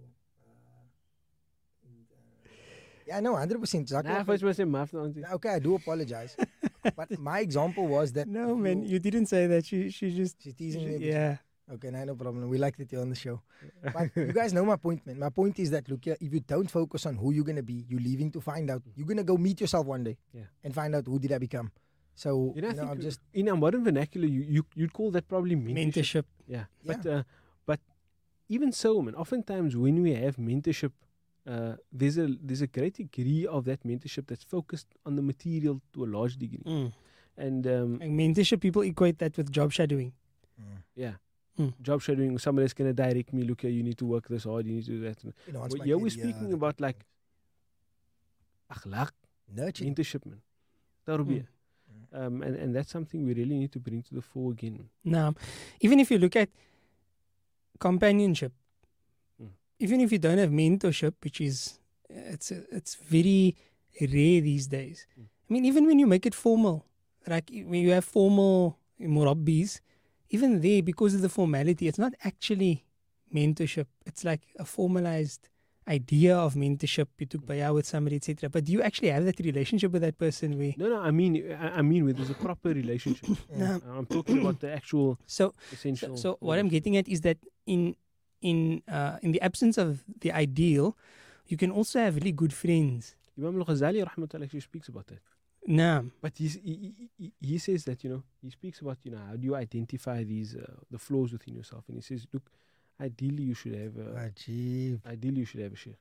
Yeah, no, 100%. Nah, first was a maaf, auntie. Okay, I do apologize. But my example was that. No, man, you didn't say that. She just. She's teasing me. Yeah. Okay, no problem. We like that you're on the show. But you guys know my point, man. My point is that, look here, if you don't focus on who you're going to be, you're leaving to find out. You're going to go meet yourself one day and find out who did I become. So, You know, I I'm think just. in our modern vernacular, you'd call that probably mentorship. Mentorship. Yeah. Yeah. But even so, man, oftentimes when we have mentorship, there's a great degree of that mentorship that's focused on the material to a large degree. And Like mentorship, people equate that with job shadowing. yeah, Mm. job shadowing, somebody that's going to direct me, look here, you need to work this hard, you need to do that. Enhance my Here we're career, speaking that about kind of like akhlaq, nurturing. mentorship, man. Tarbiyah. And that's something we really need to bring to the fore again. Now, even if you look at companionship, Mm. even if you don't have mentorship, which is it's very rare these days. Mm. I mean, even when you make it formal, like when you have formal murabbis, even there, because of the formality, it's not actually mentorship. It's like a formalized idea of mentorship. You took bayah with somebody, etc. But do you actually have that relationship with that person? Where No, I mean, where there's a proper relationship. No. I'm talking about the actual so essential. So what I'm getting at is that in the absence of the ideal, you can also have really good friends. Imam al-Ghazali rahmatullah actually speaks about that. Naam. But he says that, you know, he speaks about, you know, how do you identify these the flaws within yourself, and he says, look, ideally you should have a sheikh.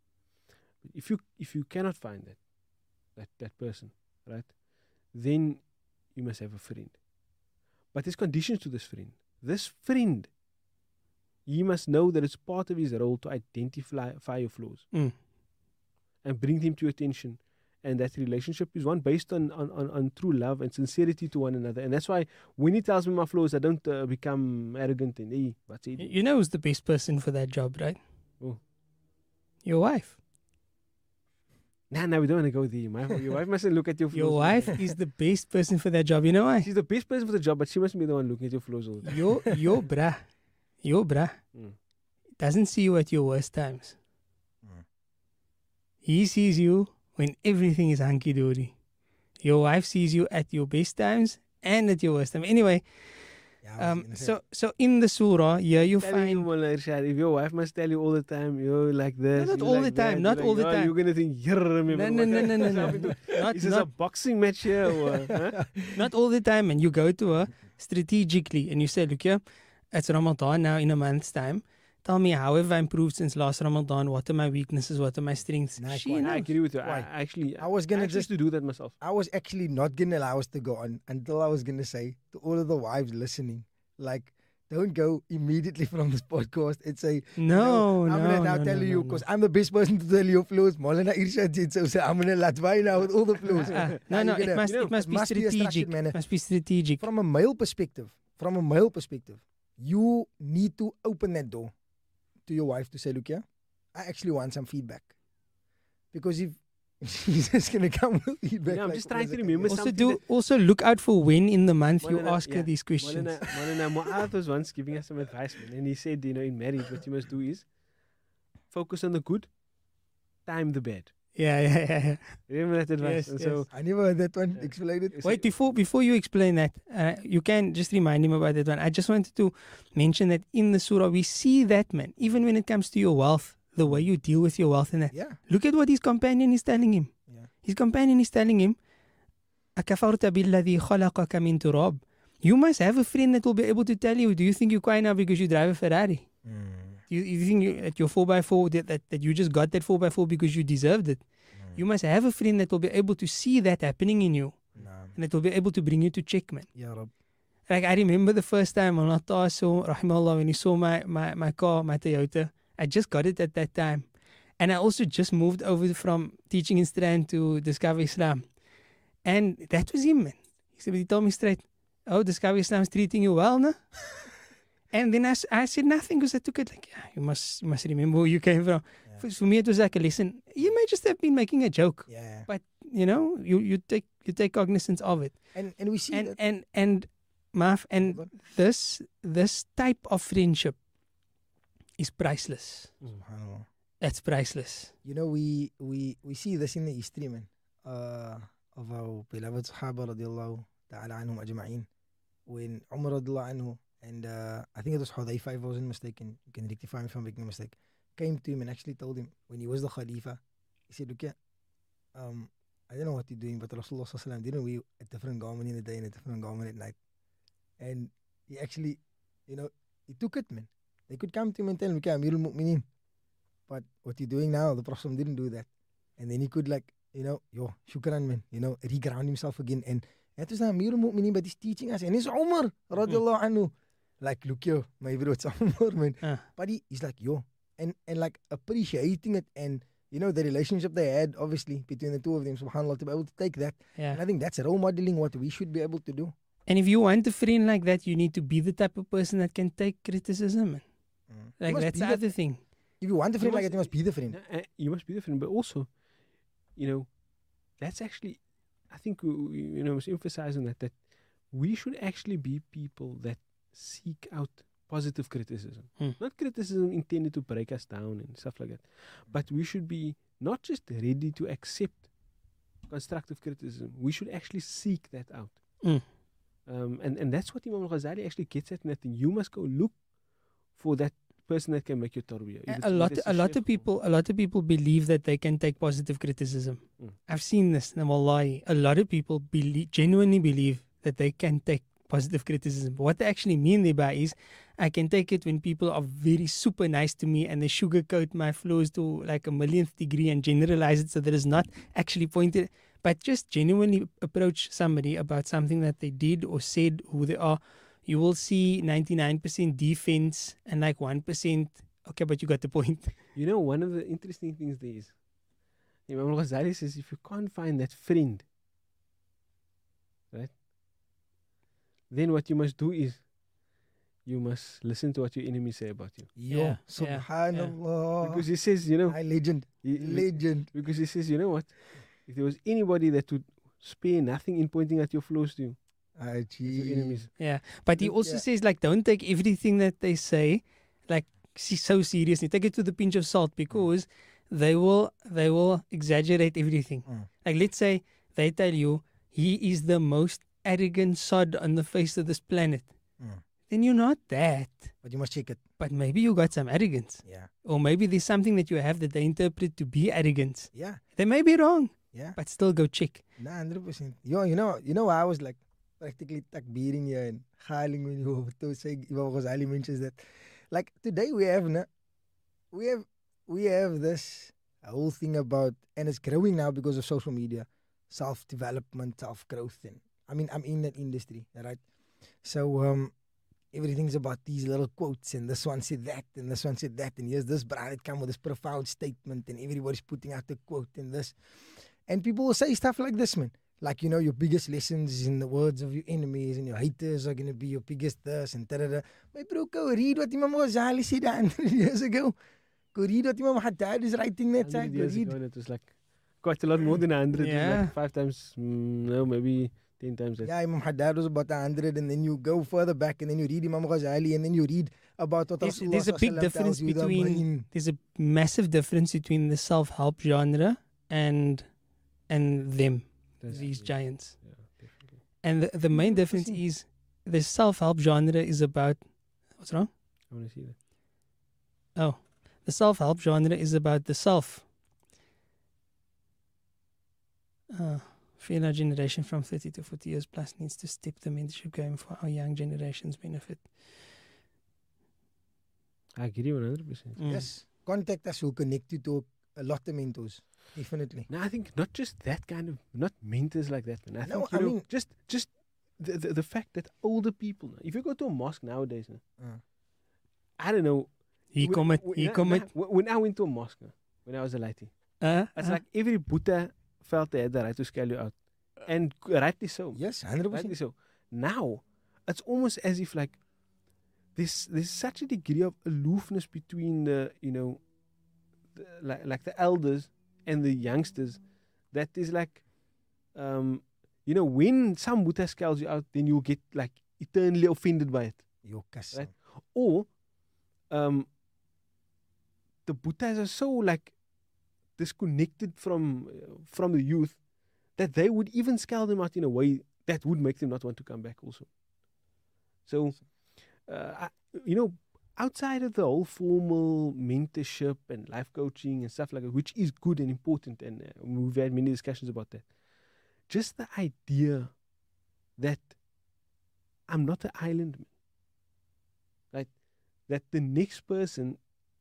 If you cannot find that person, right, then you must have a friend. But there's conditions to this friend. This friend he must know that it's part of his role to identify your flaws Mm. and bring them to your attention. And that relationship is one based on true love and sincerity to one another. And that's why when he tells me my flaws, I don't become arrogant and, hey, what's it? You know who's the best person for that job, right? Who? Your wife. Nah, we don't want to go there. Your wife mustn't look at your flaws. Your wife is the best person for that job. You know why? She's the best person for the job, but she must be the one looking at your flaws all the time. Your brah Mm. doesn't see you at your worst times. Mm. He sees you when everything is hunky dory. Your wife sees you at your best times and at your worst time. Anyway, Yeah, I was gonna say. so in the surah, yeah, you Telling you, find Mullah Irshad, if your wife must tell you all the time, you're like this. not you're all like the time, that, not you're all the like, time. You're going to think, remember. No. Not, Is this a boxing match here? Or, huh? not all the time. And you go to her strategically and you say, look here, it's Ramadan now in a month's time. Tell me how have I improved since last Ramadan? What are my weaknesses? What are my strengths? Nah, She quite. I knows. agree with you. Why? I was gonna used to do that myself. I was actually not gonna allow us to go on until I was gonna say to all of the wives listening, like, don't go immediately from this podcast and say, No, I'm gonna now no, tell no, you no, because I'm the best person to tell you your flaws. Maulana Irshad said so I'm gonna let now with all the flaws. no, Now no, you're it gonna- must, you know, it must it be must be a structured strategic. manner. It must be strategic. From a male perspective, you need to open that door to your wife to say, look here, I actually want some feedback. Because if she's just gonna come with feedback. Yeah, I'm like, just what trying is to it? remember Also, something also look out for when in the month you Maulana, ask her yeah. these questions. Maulana Mu'adh was once giving us some advice, man, and he said, in marriage, what you must do is focus on the good, time the bad. Yeah. Remember that advice? Yes, and yes. so, I never heard that one. Yeah. Explain it. you Wait, see- before you explain that, you can just remind him about that one. I just wanted to mention that in the surah, we see that, man, even when it comes to your wealth, the way you deal with your wealth and that. Yeah. Look at what his companion is telling him. Yeah. His companion is telling him, أَكَفَرْتَ بِالَّذِي خَلَقَكَ مِن تُرَابٍ. You must have a friend that will be able to tell you, do you think you're quiet now because you drive a Ferrari? You think that your 4x4, that you just got that 4x4 because you deserved it? You must have a friend that will be able to see that happening in you Nah. and that will be able to bring you to check, man. Ya Rab. Like I remember the first time when Allah saw, rahimahullah, when he saw my car, my Toyota, I just got it at that time. And I also just moved over from teaching in Strand to Discover Islam. And that was him, man. He told me straight, oh, Discover Islam is treating you well, no? And then I said nothing because I took it like, yeah, you must remember where you came from. Yeah. For me, it was like a lesson. You may just have been making a joke, Yeah. but you know, you take cognizance of it. And we see that. And Maf, and Hold this type of friendship is priceless. SubhanAllah. That's priceless. You know, we see this in the history, man, of our beloved Sahaba radiallahu ta'ala anhum ajma'in. When Umar radiallahu anhu, and I think it was Hudayfa, if I wasn't mistaken, you can rectify me if I'm making a mistake, came to him and actually told him, when he was the Khalifa, he said, look, I don't know what you're doing, but Rasulullah sallallahu alaihi wasallam didn't wear a different garment in the day and a different garment at night. And he actually, he took it, man. They could come to him and tell him, okay, Amirul Mu'mineen, but what you're doing now, the Prophet didn't do that. And then he could shukran, man, reground himself again. And that was not Amirul Mu'mineen, but he's teaching us. And it's Umar, radiallahu anhu. Like, look, my bro, it's Umar, man. But he's like, and like appreciating it. And, the relationship they had, obviously, between the two of them, subhanAllah, to be able to take that. Yeah. And I think that's role modeling what we should be able to do. And if you want a friend like that, you need to be the type of person that can take criticism. Man. You Like must that's be the other thing. If you want a friend You like that, you must be the friend. You must be different, but also, that's actually, I think, must emphasize on that we should actually be people that seek out positive criticism. Not criticism intended to break us down and stuff like that, but we should be not just ready to accept constructive criticism. We should actually seek that out. And that's what Imam Ghazali actually gets at. Nothing. You must go look for that person that can make your tarbiyah. A lot of people believe that they can take positive criticism. I've seen this, and wallahi, a lot of people genuinely believe that they can take positive criticism. But what they actually mean thereby is, I can take it when people are very super nice to me and they sugarcoat my flaws to like a millionth degree and generalize it so that it's not actually pointed. But just genuinely approach somebody about something that they did or said, who they are. you will see 99% defense and like 1%. Okay, but you got the point. You know, one of the interesting things there is, Imam Ghazali says, if you can't find that friend, right, then what you must do is, you must listen to what your enemies say about you. Yo, Yeah, subhanallah. Because he says, you know, Legend. Legend. because he says, you know what, if there was anybody that would spare nothing in pointing at your flaws to you, it's your enemies. Yeah, but he Look, also yeah. says like don't take everything that they say like so seriously. Take it with a pinch of salt because they will exaggerate everything. Mm. Like let's say they tell you he is the most arrogant sod on the face of this planet. Mm. Then you're not that. But you must check it. But maybe you got some arrogance. Yeah. Or maybe there's something that you have that they interpret to be arrogance. Yeah. They may be wrong, Yeah. but still go check. Nah, 100%. Yo, you know, I was like practically takbiring here and khaling when you to say Imam Ghazali mentions that. Like today we have this whole thing about, and it's growing now because of social media, self-development, self-growth, and I mean I'm in that industry, right? So everything's about these little quotes, and this one said that, and this one said that, and here's this brother come with this profound statement, and everybody's putting out the quote and this. And people will say stuff like this, man. Like, you know, your biggest lessons is in the words of your enemies, and your haters are going to be your biggest this and da-da-da. My bro, go read what Imam Ghazali said 100 years ago. Go read what Imam Haddad is writing that 100 side. Go years read. ago, and it was like quite a lot more than 100. Yeah. Like 5 times, no, maybe 10 times that. Yeah, Imam Haddad was about 100, and then you go further back, and then you read Imam Ghazali, and then you read about what There's Rasulullah a big sallallahu difference tells you, the between main- there's a massive difference between the self-help genre and them, That's these true. giants. Yeah, definitely. And the main difference 100%. is the self-help genre is about what's wrong? I want to see that. Oh, the self-help genre is about the self. Feel our generation from 30 to 40 years plus needs to step the mentorship game for our young generation's benefit. I agree 100%. Yes. Contact us, we'll connect you to a lot of mentors. Definitely. No, I think not just that kind of, not mentors like that, man. I No, think, you I know, mean- just the fact that older people, if you go to a mosque nowadays, I don't know. When I went to a mosque, when I was a laity, it's like every Buddha felt they had the right to scale you out. And rightly so. Yes, Rightly 100%. so. Now, it's almost as if like there's such a degree of aloofness between the, you know, like the elders and the youngsters that is like, you know, when some Buddha scales you out, then you'll get like eternally offended by it. Yo, kas. Right. Or the Buddhas are so like disconnected from the youth that they would even scale them out in a way that would make them not want to come back also. So, you know, outside of the whole formal mentorship and life coaching and stuff like that, which is good and important, and we've had many discussions about that, just the idea that I'm not an island man, right? That the next person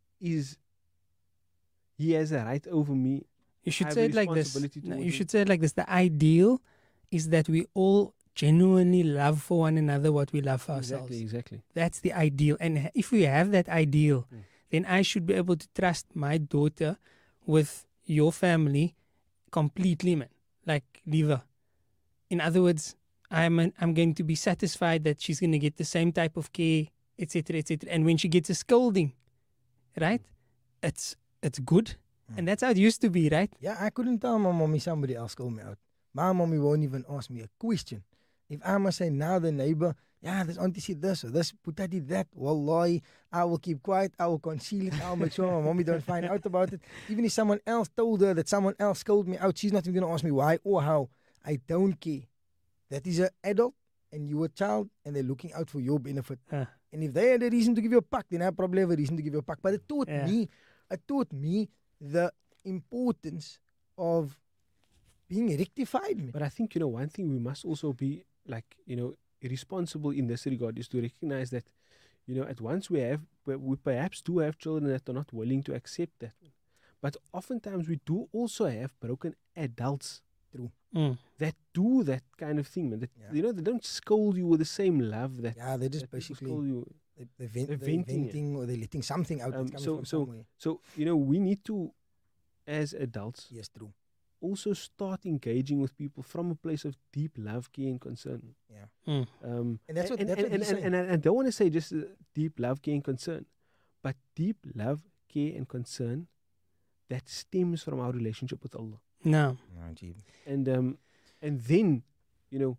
he has a right over me. You I should have say a it like this. responsibility No, towards you him. should say it like this. The ideal is that we all genuinely love for one another what we love for ourselves. Exactly. That's the ideal. And if we have that ideal, then I should be able to trust my daughter with your family completely, man. Like, Liva. In other words, I'm going to be satisfied that she's going to get the same type of care, etc., etc. And when she gets a scolding, right, it's good. And that's how it used to be, right? Yeah, I couldn't tell my mommy somebody else called me out. My mommy won't even ask me a question. If I must say, now the neighbor, yeah, this auntie said this, or this Puta did that, wallahi, I will keep quiet, I will conceal it, I'll make sure my mommy don't find out about it. Even if someone else told her that someone else scolded me out, she's not even going to ask me why or how. I don't care. That is an adult, and you're a child, and they're looking out for your benefit. And if they had a reason to give you a puck, then I probably have a reason to give you a puck. But it taught me the importance of being rectified. Man. But I think, you know, one thing we must also be like, you know, responsible in this regard is to recognize that, you know, at once we perhaps do have children that are not willing to accept that. But oftentimes we do also have broken adults that do that kind of thing, man. That, Yeah. you know, they don't scold you with the same love that, Yeah, they're just that people basically scold you. they're they're venting it. venting or they're letting something out. That's coming from somewhere. So, you know, we need to, as adults, Yes, true. also start engaging with people from a place of deep love, care, and concern. Mm. And that's what- that's what he's saying. and I don't want to say just deep love, care, and concern, but deep love, care, and concern that stems from our relationship with Allah. No. And then, you know,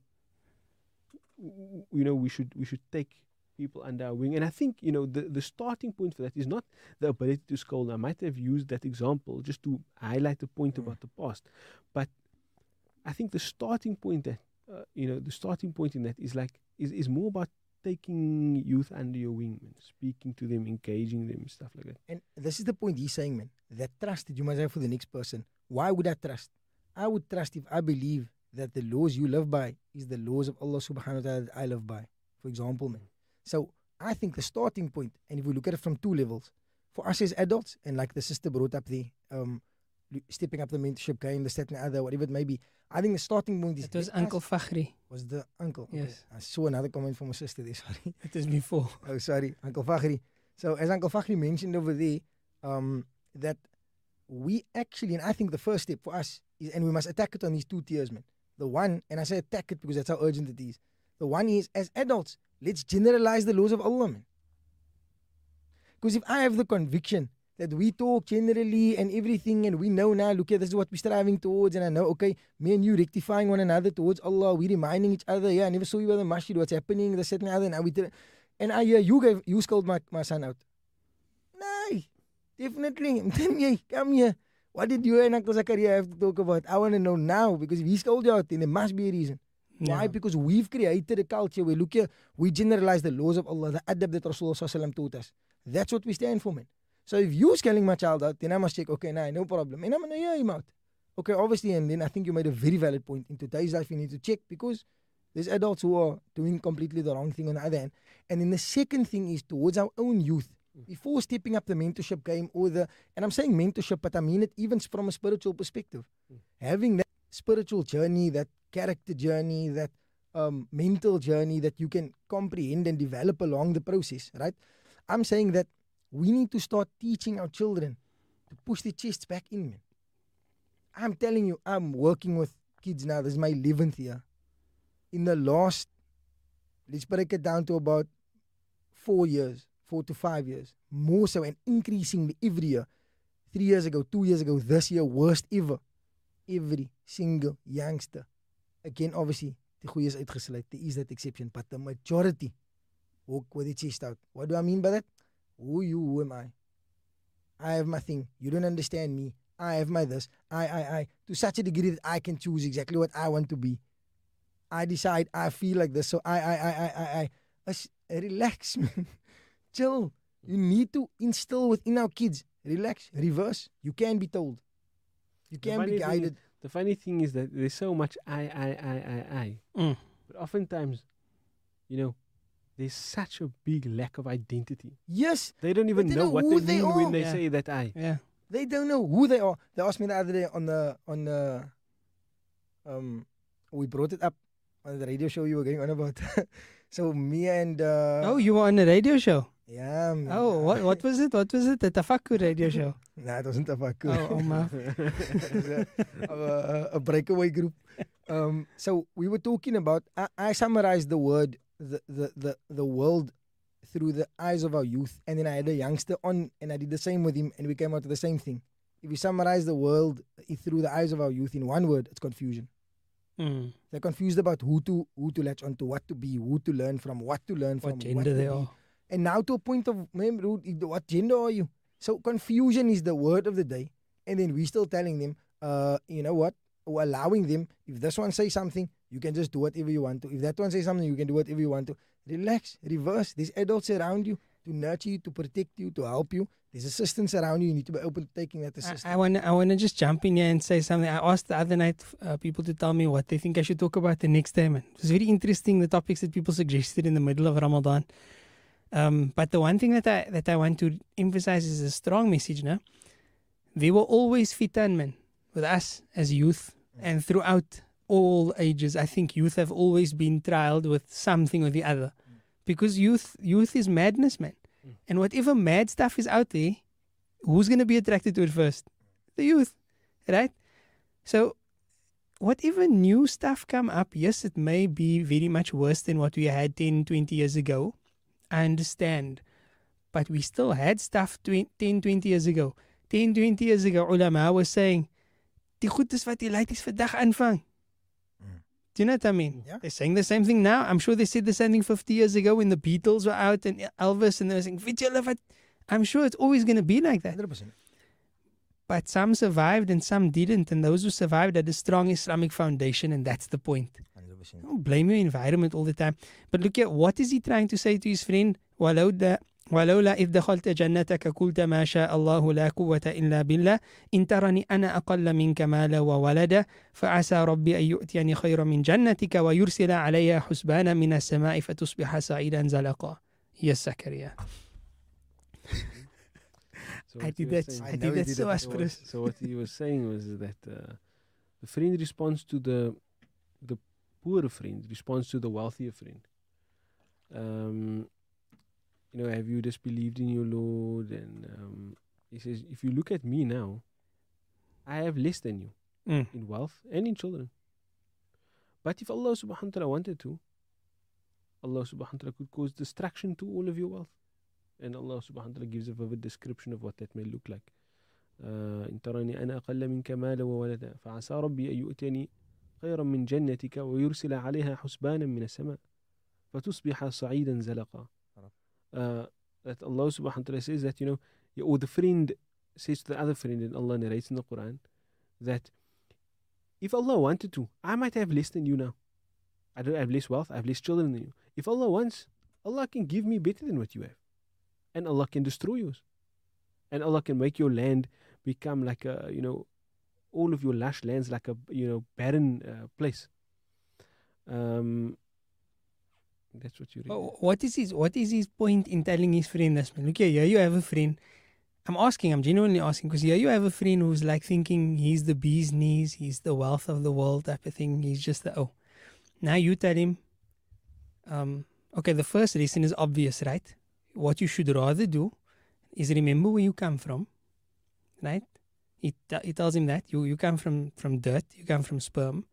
we should take people under our wing. And I think, you know, the starting point for that is not the ability to scold. I might have used that example just to highlight the point about the past, but I think the starting point that the starting point in that is more about taking youth under your wing, man, speaking to them, engaging them, stuff like that. And this is the point he's saying, man. That trust that you must have for the next person. Why would I trust? I would trust if I believe that the laws you live by is the laws of Allah subhanahu wa ta'ala that I live by. For example, man. So I think the starting point, and if we look at it from two levels, for us as adults, and like the sister brought up there, stepping up the mentorship game, this, that, and the other, whatever it may be. I think the starting point is... It was Uncle Fakhri. Was the uncle? Yes. Okay. I saw another comment from my sister there, sorry. It was before. Oh, sorry, Uncle Fakhri. So as Uncle Fakhri mentioned over there, that we actually, and I think the first step for us is, and we must attack it on these two tiers, man. The one, and I say attack it because that's how urgent it is. The one is, as adults, let's generalize the laws of Allah, man. Because if I have the conviction that we talk generally and everything, and we know now, look, this is what we're striving towards, and I know, okay, me and you rectifying one another towards Allah, we reminding each other, yeah, I never saw you at the masjid, what's happening, this, that, and the other, now we did, and I hear you scold my son out. No, definitely. I'm telling you, come here. What did you and Uncle Zakaria have to talk about? I want to know now, because if he scolded you out, then there must be a reason. Why? Yeah. Because we've created a culture where, look here, we generalize the laws of Allah, the adab that Rasulullah taught us. That's what we stand for, man. So if you're scaling my child out, then I must check, okay, nah, no problem. And I'm going to hear him out. Okay, obviously, and then I think you made a very valid point. In today's life, you need to check because there's adults who are doing completely the wrong thing on the other hand. And then the second thing is towards our own youth. Before stepping up the mentorship game and I'm saying mentorship, but I mean it even from a spiritual perspective. Having that spiritual journey, that character journey, that mental journey that you can comprehend and develop along the process, right? I'm saying that we need to start teaching our children to push their chests back in, man. I'm telling you, I'm working with kids now. This is my 11th year. In the last, let's break it down to about 4 to 5 years. More so and increasingly every year. 3 years ago, 2 years ago, this year, worst ever. Every single youngster. Again, obviously, the goeie is uitgesluit. There is that exception. But the majority walk with the chest out. What do I mean by that? Who am I? I have my thing. You don't understand me. I have my this. I. To such a degree that I can choose exactly what I want to be. I decide, I feel like this. So I. Relax, man. Chill. You need to instill within our kids. Relax. Reverse. You can be told. You can be guided. The funny thing is that there's so much I. Mm. But oftentimes, you know, there's such a big lack of identity. Yes. They don't even they know know what who they they mean when are. they Yeah. say that I. Yeah. They don't know who they are. They asked me the other day on the we brought it up on the radio show you were going on about. So me and Oh, you were on a radio show. yeah. Man. Oh, what was it? What was it? The Tafakkur radio show. Nah, it wasn't a fuck. Oh, my. It was a breakaway group. So we were talking about. I summarized the word, the world, through the eyes of our youth, and then I had a youngster on, and I did the same with him, and we came out with the same thing. If you summarize the world through the eyes of our youth in one word, it's confusion. Mm. They're confused about who to latch onto, what to be, who to learn from, what to learn from, What gender they to be. are. And now to a point of, what gender are you? So confusion is the word of the day. And then we still telling them, you know what? Or allowing them, if this one says something, you can just do whatever you want to. If that one says something, you can do whatever you want to. Relax, reverse. There's adults around you to nurture you, to protect you, to help you. There's assistance around you. You need to be open to taking that assistance. I wanna just jump in here and say something. I asked the other night people to tell me what they think I should talk about the next day, man. It was very interesting, the topics that people suggested in the middle of Ramadan. But the one thing that I want to emphasize is a strong message, no? There were always fitan, man, with us as youth, And throughout all ages, I think youth have always been trialed with something or the other. Because youth is madness, man. And whatever mad stuff is out there, who's going to be attracted to it first? The youth, right? So whatever new stuff come up, yes, it may be very much worse than what we had 10, 20 years ago. I understand. But we still had stuff 10, 20 years ago. 10, 20 years ago, ulama was saying, die goed is wat die leid is vandag aanvang. Do you know what I mean? Yeah. They're saying the same thing now. I'm sure they said the same thing 50 years ago when the Beatles were out and Elvis, and they were saying, "Weet julle wat?" I'm sure it's always going to be like that. 100%. But some survived and some didn't. And those who survived had a strong Islamic foundation, and that's the point. 100%. Don't blame your environment all the time. But look at what is he trying to say to his friend? ولولا إذ دخلت جنتك قلت ما شاء الله لا قوة إلا بالله إن ترني أنا أقل منك مالا وولدا فعسى ربي أن يؤتيني خيرا من جنتك ويرسل عليها حسبانا من السماء فتصبح صعيدا زلقا. Yes, Zakaria. So I what did he was that. saying- I know did you that did so it. asperous. So what he was saying was that the friend responds to the poorer friend, responds to the wealthier friend. Have you disbelieved in your Lord? And he says, if you look at me now, I have less than you in wealth and in children. But if Allah subhanahu wa ta'ala wanted to, Allah subhanahu wa ta'ala could cause destruction to all of your wealth. And Allah subhanahu wa ta'ala gives a vivid description of what that may look like. إن تراني أنا أقل منك مالا وولدا فعسى ربي أن يؤتيني خيرا من جنتك ويرسل عليها حسبانا من السماء فتصبح صعيدا زلقا. That Allah subhanahu wa ta'ala says that, or the friend says to the other friend, and Allah narrates in the Quran, that if Allah wanted to, I might have less than you now. I don't have less wealth, I have less children than you. If Allah wants, Allah can give me better than what you have. And Allah can destroy yours. And Allah can make your land become like all of your lush lands like a, barren place. That's what you read. What is his point in telling his friend this, man? Look here, you have a friend. I'm genuinely asking, because here you have a friend who's like thinking he's the bee's knees, he's the wealth of the world type of thing. He's just Now you tell him, okay, the first reason is obvious, right? What you should rather do is remember where you come from, right? He tells him that you come from dirt, you come from sperm.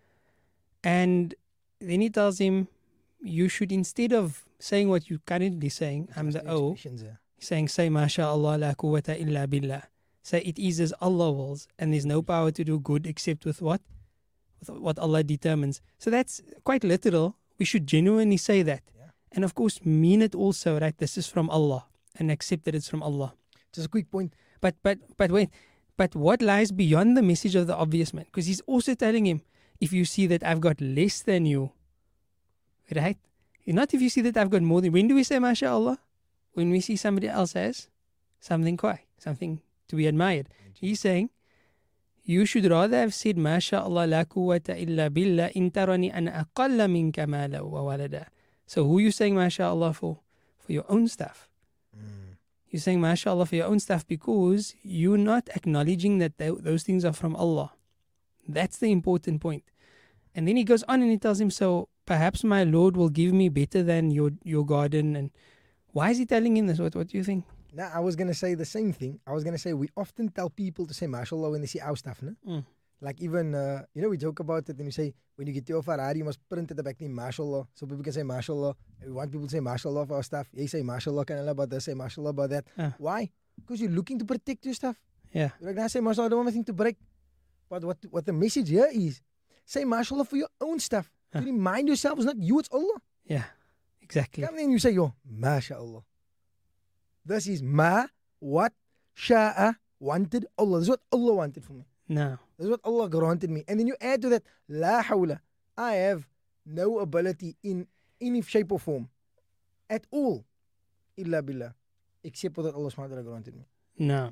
And then he tells him, you should, instead of saying what you're currently saying, I'm the O, saying, say, MashaAllah, la quwwata illa billah. Say, it is as Allah wills, and there's no power to do good except with what? With what Allah determines. So that's quite literal. We should genuinely say that. Yeah. And of course, mean it also, right? This is from Allah, and accept that it's from Allah. Just a quick point. But wait. But what lies beyond the message of the obvious, man? Because he's also telling him, if you see that I've got less than you, right? Not if you see that I've got more than. When do we say MashaAllah? When we see somebody else has something something to be admired. He's saying, you should rather have said MashaAllah la quwwata illa billah in tarani ana aqalla minka mala wa walada. So who are you saying MashaAllah for? For your own stuff. You're saying MashaAllah for your own stuff because you're not acknowledging that those things are from Allah. That's the important point. And then he goes on and he tells him, so perhaps my Lord will give me better than your garden. And why is he telling him this? What do you think? Now, I was going to say the same thing. I was going to say we often tell people to say MashaAllah when they see our stuff. No? Like even, we joke about it and we say, when you get your Ferrari, you must print at the back name MashaAllah. So people can say MashaAllah. We want people to say MashaAllah for our stuff. They say MashaAllah can Allah about this, say MashaAllah about that. Why? Because you're looking to protect your stuff. Yeah. You're like, now say MashaAllah, I don't want anything to break. But what the message here is, say MashaAllah for your own stuff. To remind yourself it's not you, it's Allah. Yeah, exactly. Come in and you say, MashaAllah. This is what sha'a wanted Allah. This is what Allah wanted for me. No. This is what Allah granted me. And then you add to that, la hawla. I have no ability in any shape or form at all, illa billah, except for that Allah subhanahu wa ta'ala granted me. No.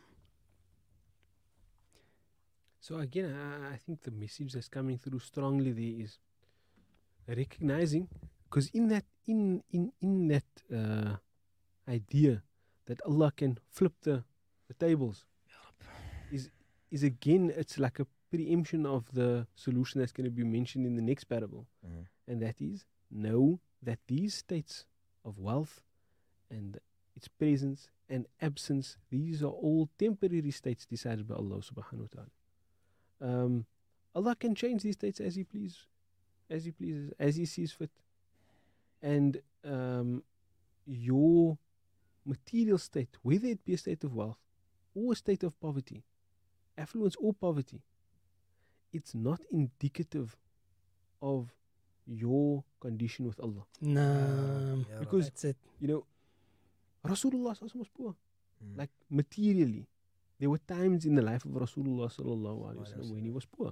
So again, I think the message that's coming through strongly there is recognizing, because in that idea that Allah can flip the tables is again, it's like a preemption of the solution that's going to be mentioned in the next parable. And that is, know that these states of wealth and its presence and absence, these are all temporary states decided by Allah subhanahu wa ta'ala. Allah can change these states as He pleases, as He sees fit. And your material state, whether it be a state of wealth or a state of poverty, affluence or poverty, it's not indicative of your condition with Allah. No, Because, that's it. you know, Rasulullah was poor. Like materially, there were times in the life of Rasulullah sallallahu alaihi wasallam when he was poor.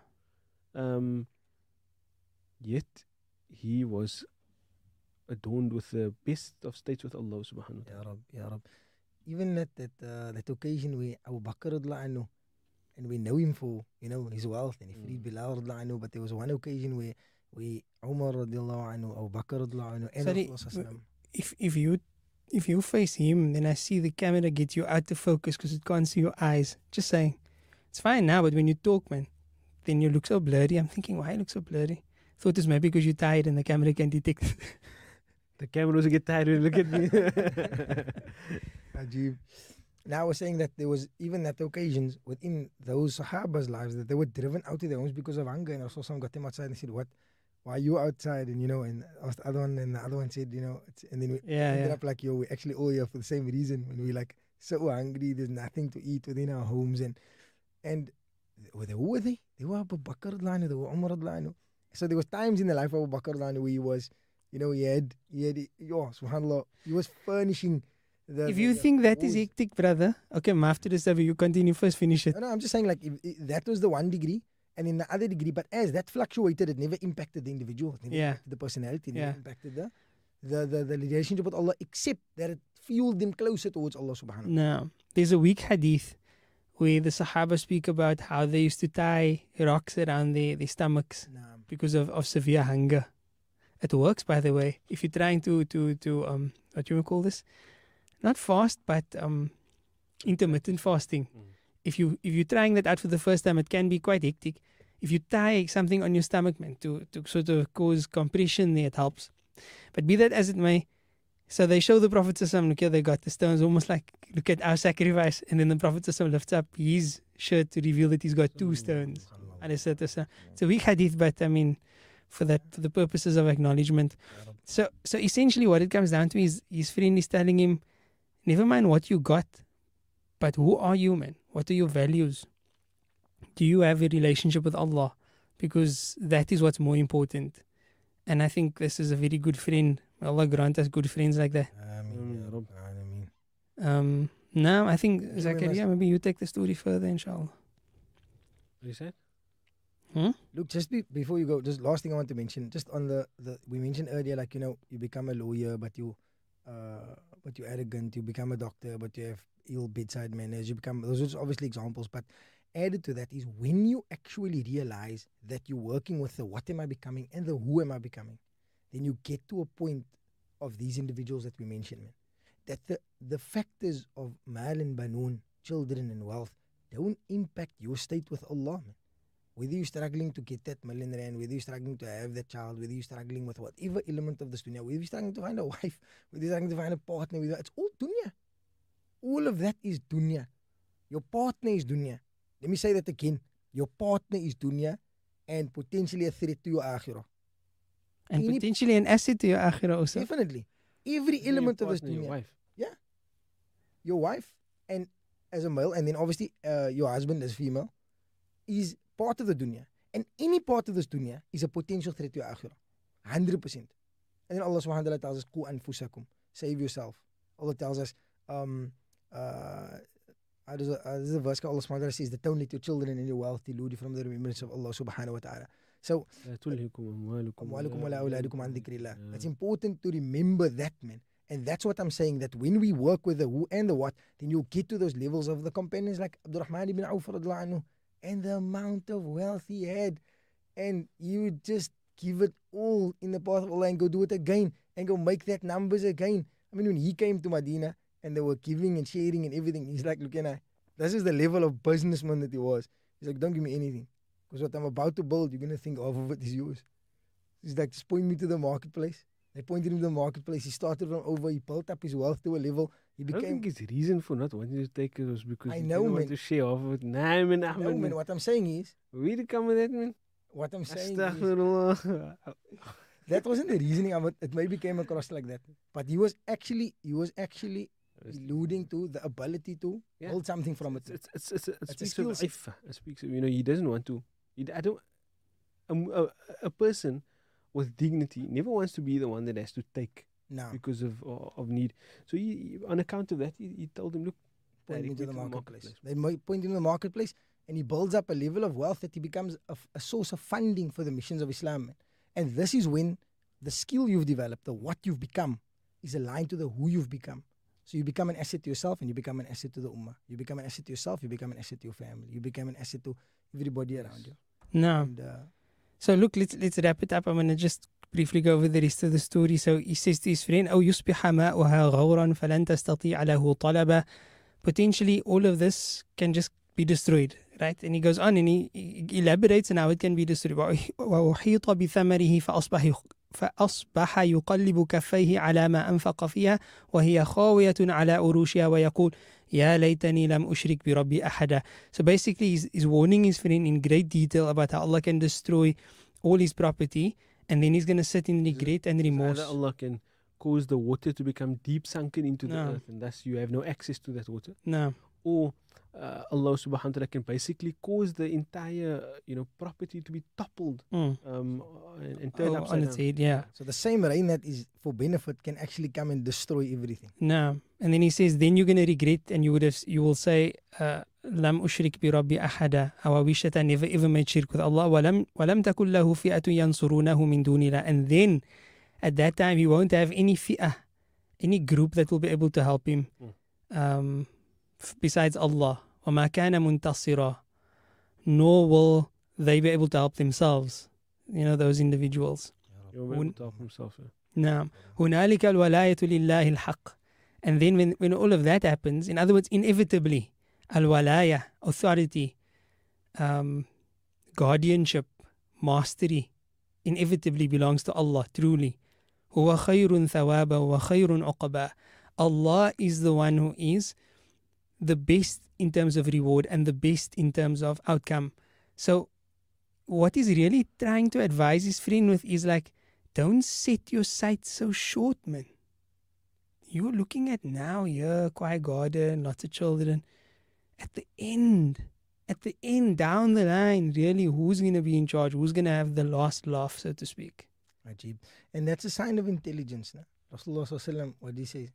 Yet he was adorned with the best of states with Allah subhanahu wa ta'ala. Ya Rab. Even that occasion where Abu Bakr radhiyallahu anhu, and we know him for, you know, his wealth, and he freed Bilal radhiyallahu anhu, but there was one occasion where Umar radhiyallahu anhu, Abu Bakr radhiyallahu anhu, and Sorry, Rasulullah if you face him, then I see the camera get you out of focus because it can't see your eyes. Just saying, it's fine now, but when you talk, man, then you look so blurry. I'm thinking, why you look so blurry? Thought it's maybe because you're tired and the camera can detect it. The cameras get tired when you look at me. Ajib. Now I was saying that there was even that occasions within those Sahabas' lives that they were driven out of their homes because of hunger, and Rasulullah got them outside and said, "What? Why are you outside?" And you know, and asked the other one, and the other one said, you know, and then we ended up like, yo, we're actually all here for the same reason. When we're like so hungry, there's nothing to eat within our homes, and who were they? They were Abu Bakr radhiyallahu anhu, they were Umar radhiyallahu anhu. So there was times in the life of Abu Bakr radhiyallahu anhu where he was, you know, he had, subhanAllah, he was furnishing. If you think that is hectic, brother, okay, after this, you continue first, finish it. No, I'm just saying, like, if that was the one degree, and in the other degree, but as that fluctuated, it never impacted the individual, it never impacted the personality, it never impacted the relationship with Allah, except that it fueled them closer towards Allah subhanahu wa ta'ala. No, there's a weak hadith where the Sahaba speak about how they used to tie rocks around their stomachs because of severe hunger. It works, by the way. If you're trying to what do you call this? Not fast, but intermittent fasting. If you're trying that out for the first time, it can be quite hectic. If you tie something on your stomach, man, to sort of cause compression there, it helps. But be that as it may, so they show the Prophet ﷺ, look here, they got the stones, almost like, look at our sacrifice. And then the Prophet ﷺ lifts up his shirt to reveal that he's got 2 stones. It's a weak hadith, but I mean, for the purposes of acknowledgement. So essentially what it comes down to is his friend is telling him, never mind what you got, but who are you, man? What are your values? Do you have a relationship with Allah? Because that is what's more important. And I think this is a very good friend. May Allah grant us good friends like that. Now, I think, Zakaria, maybe you take the story further, inshallah. What you said? Look, just before you go, just last thing I want to mention, just on the we mentioned earlier, like, you know, you become a lawyer, but you're arrogant, you become a doctor, but you have ill bedside manners, those are obviously examples, but added to that is when you actually realize that you're working with the what am I becoming and the who am I becoming, then you get to a point of these individuals that we mentioned, man, that the factors of mal and banoon, children and wealth, don't impact your state with Allah, man. Whether you're struggling to get that R1 million, whether you're struggling to have that child, whether you're struggling with whatever element of this dunya, whether you're struggling to find a wife, whether you're struggling to find a partner, it's all dunya. All of that is dunya. Your partner is dunya. Let me say that again. Your partner is dunya and potentially a threat to your akhirah. And potentially an asset to your akhirah also. Definitely. Every element of this dunya. Your wife. Yeah. Your wife, and as a male, and then obviously your husband as female, is part of the dunya. And any part of this dunya is a potential threat to your akhirah. 100%. And then Allah subhanahu wa ta'ala tells us, Qu anfusakum, save yourself. Allah tells us, this is a verse Allah subhanahu wa ta'ala says that don't let your children and your wealth delude you from the remembrance of Allah subhanahu wa ta'ala. So, it's important to remember that, man. And that's what I'm saying, that when we work with the who and the what, then you'll get to those levels of the companions like Abdurrahman ibn Auf radhiyallahu anhu, and the amount of wealth he had, and you just give it all in the path of Allah and go do it again and go make that numbers again. I mean, when he came to Medina and they were giving and sharing and everything, he's like, look, this is the level of businessman that he was. He's like, don't give me anything. Because what I'm about to build, you're going to think half of it is yours. He's like, just point me to the marketplace. They pointed him to the marketplace. He started from over. He built up his wealth to a level. He I don't became... think his reason for not wanting to take it was because I he know, didn't want man. to share off of it. Nah, man, No, Ahmed, man, what I'm saying is... where did come with that, man? What I'm saying is... Astaghfirullah. That wasn't the reasoning of it. It maybe came across like that. But he was actually alluding to the ability to Yeah. hold something from it. It It's a speaks of skill set. iffah. It speaks of, he doesn't want to. I don't. A person with dignity never wants to be the one that has to take No. because of need. So on account of that, he told him, look, Point direct him to me the to the marketplace. They might point him to the marketplace, and he builds up a level of wealth that he becomes a source of funding for the missions of Islam. Man. And this is when the skill you've developed, the what you've become, is aligned to the who you've become. So you become an asset to yourself, and you become an asset to the ummah. You become an asset to yourself, you become an asset to your family. You become an asset to everybody around you. No. And So look, let's wrap it up. I'm gonna just briefly go over the rest of the story. So he says to his friend, أو يصبح ماؤها غورا فلن تستطيع له طلبا. Potentially all of this can just be destroyed, right? And he goes on and he elaborates on how it can be destroyed. وأحيط بثمره فأصبح يقلب كفيه على ما أنفق فيها وهي خاوية على عروشها ويقول يا ليتني لم أشرك بربي أحدا. So basically he's warning his friend in great detail about how Allah can destroy all his property, and then he's going to sit in regret and remorse. either Allah can cause the water to become deep sunken into the No. earth, and thus you have no access to that water. No. Or Allah subhanahu wa ta'ala can basically cause the entire property to be toppled and turned on upside its down. head, yeah. so the same rain that is for benefit can actually come and destroy everything. No. And then he says, then you're going to regret, and you will say, لم أشرك بربي أحدا. How I wish that I never ever made shirk with Allah. ولم تكن له فئة ينصرونه من دون الله. And then at that time he won't have any fi'ah, any group that will be able to help him besides Allah. وما كان منتصرا. Nor will they be able to help themselves. Those individuals. He won't be able to help himself. نعم. هنالك الولاية لله الحق. And then when all of that happens, in other words, inevitably, al-walaya, authority, guardianship, mastery, inevitably belongs to Allah, truly. هو خير ثوابا وخير عقبا. Allah is the one who is the best in terms of reward and the best in terms of outcome. So what he's really trying to advise his friend with is like, don't set your sights so short, man. You're looking at now, quiet garden, lots of children. At the end, down the line, really, who's going to be in charge? Who's going to have the last laugh, so to speak? Ajib. And that's a sign of intelligence. Na? Rasulullah sallallahu what he says,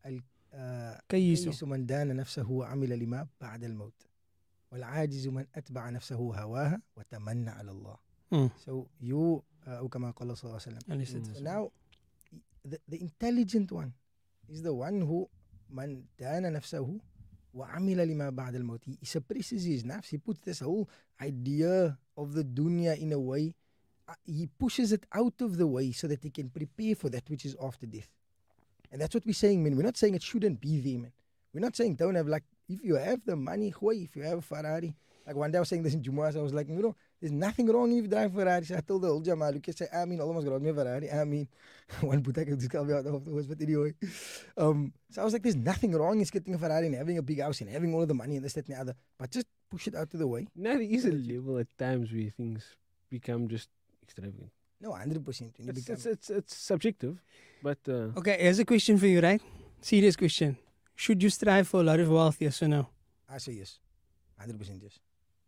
كيس من دان نفسه وعمل لما بعد الموت والعاجز من أتبع نفسه هواها وتمنى على الله. So you, أو كما قال صلى الله عليه وسلم. So now, the intelligent one is the one who من دان نفسه وعمل لما بعد الموت. He suppresses his nafs. He puts this whole idea of the dunya in a way. He pushes it out of the way so that he can prepare for that which is after death. And that's what we're saying, man. We're not saying it shouldn't be there, man. We're not saying don't have, like, if you have the money, if you have a Ferrari. Like one day I was saying this in Jumu'ah, so I was like, there's nothing wrong if you drive a Ferrari. So I told the whole Jama'ah, look, say, Ameen, Allah must grant me a Ferrari, Ameen. One putak will just call me out afterwards, but anyway. So I was like, there's nothing wrong in getting a Ferrari and having a big house and having all of the money and this, that, and the other. But just push it out of the way. Now there is a level at times where things become just extravagant. No, 100%. It's subjective, but Okay, here's a question for you, right? Serious question. Should you strive for a lot of wealth, yes or no? I say yes. 100% yes.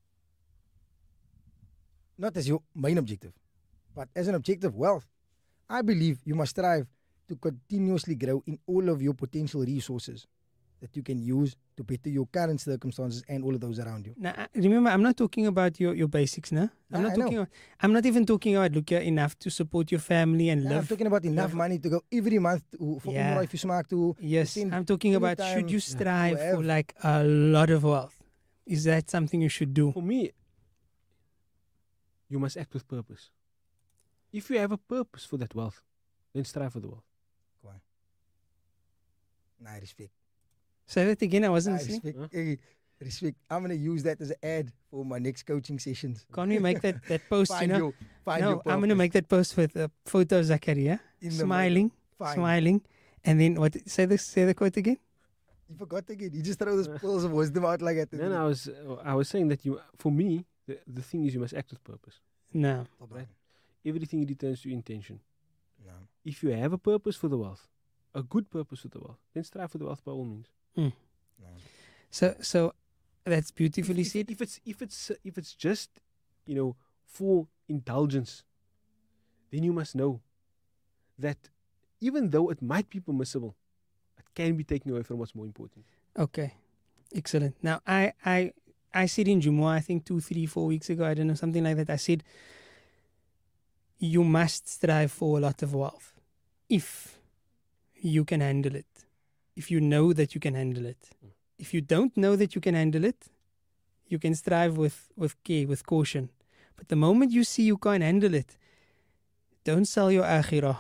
Not as your main objective, but as an objective, wealth. I believe you must strive to continuously grow in all of your potential resources that you can use to better your current circumstances and all of those around you. Now, remember, I'm not talking about your basics, no? I'm not even talking about, look, enough to support your family and live. I'm talking about enough money to go every month for Umrah if you smaak to. Yes, I'm talking about should you strive for like a lot of wealth? Is that something you should do? for me, you must act with purpose. If you have a purpose for that wealth, then strive for the wealth. I respect. Say that again, I wasn't I listening. respect. Huh? Respect. I'm gonna use that as an ad for my next coaching sessions. Can't we make that post, Find you know? your, find No, your I'm going to purpose make that post with a photo of Zakaria, in the smiling, Fine. smiling. And then what? Say the quote again. You forgot again. You just throw those pearls of wisdom out like that. Then I was saying that for me, the thing is you must act with purpose. No. Right. Everything returns to intention. No. If you have a purpose for the wealth, a good purpose for the wealth, then strive for the wealth by all means. No. So that's beautifully said. If it's just, for indulgence, then you must know that even though it might be permissible, it can be taken away from what's more important. Okay, excellent. Now I said in Jumu'ah, I think 2, 3, 4 weeks ago, I don't know, something like that. I said you must strive for a lot of wealth if you can handle it. If you know that you can handle it. If you don't know that you can handle it, you can strive with care, with caution. But the moment you see you can't handle it, don't sell your akhirah.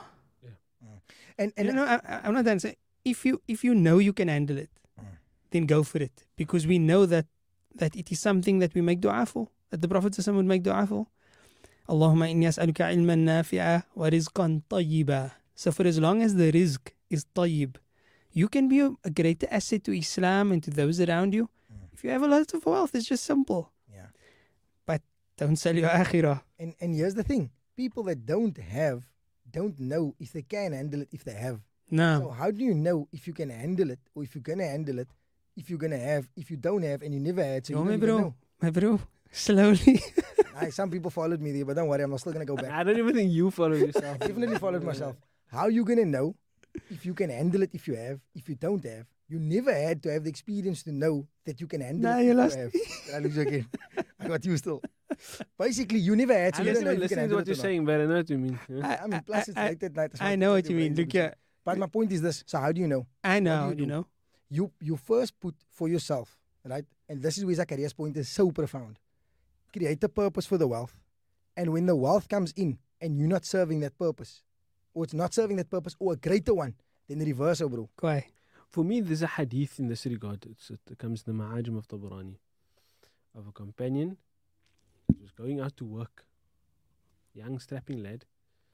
And I'm not done saying if you know you can handle it, then go for it. Because we know that it is something that we make dua for, that the Prophet ﷺ would make dua for. Allahumma inni as'aluka ilman nafi'a wa rizqan tayyiba. So for as long as the rizq is tayyib, you can be a greater asset to Islam and to those around you. If you have a lot of wealth, it's just simple. Yeah. But don't sell your akhirah. And here's the thing. People that don't know if they can handle it if they have. So No. how do you know if you can handle it or if you're gonna handle it, if you're gonna have, if you don't have and you never had, so No, you my don't even bro. know. My bro. Slowly. Aye, some people followed me there, but don't worry, I'm still gonna go back. I don't even think you follow yourself. Definitely followed myself. How you gonna know if you can handle it if you have, if you don't have? You never had to have the experience to know that you can handle Nah, it you if lost you have. Did I lose you again? I got you still. Basically, you never had, so I'm you not don't know even if you can listening to handle what it you're or saying, but I know what you mean. Yeah. not. I mean, plus it's late at night. that's why I know what take you your mean. brain Look, to yeah, But my point is this. So how do you know? I What know, do you do? know. You first put for yourself, right? And this is where Zachariah's point is so profound. Create a purpose for the wealth. And when the wealth comes in and you're not serving that purpose, or it's not serving that purpose, or a greater one, then the reverse, bro. Why? For me, there's a hadith in this regard. It comes in the Ma'ajim of Tabarani of a companion who was going out to work, young strapping lad,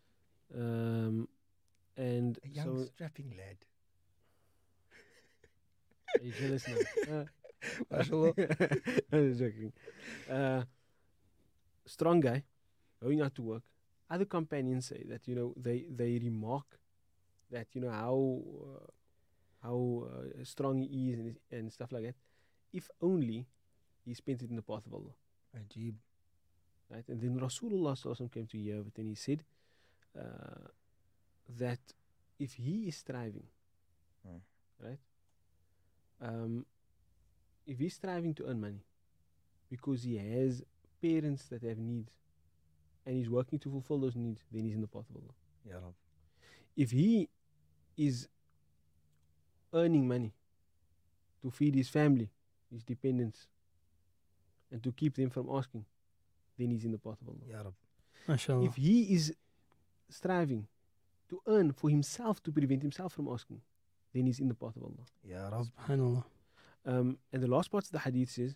and A young so strapping lad. are you jealous now? Mashallah. I'm joking. Strong guy, going out to work. Other companions say that they remark that how strong he is and stuff like that. If only he spent it in the path of Allah, Ajib. right? And then Rasulullah sallallahu alaihi wasallam came to hear of it, and he said that if he is striving, right? If he's striving to earn money because he has parents that have needs and he's working to fulfill those needs, then he's in the path of Allah. Ya Rab. If he is earning money to feed his family, his dependents, and to keep them from asking, then he's in the path of Allah. Ya Rab. MashaAllah. If he is striving to earn for himself to prevent himself from asking, then he's in the path of Allah. Ya Rab. SubhanAllah. And the last part of the hadith says,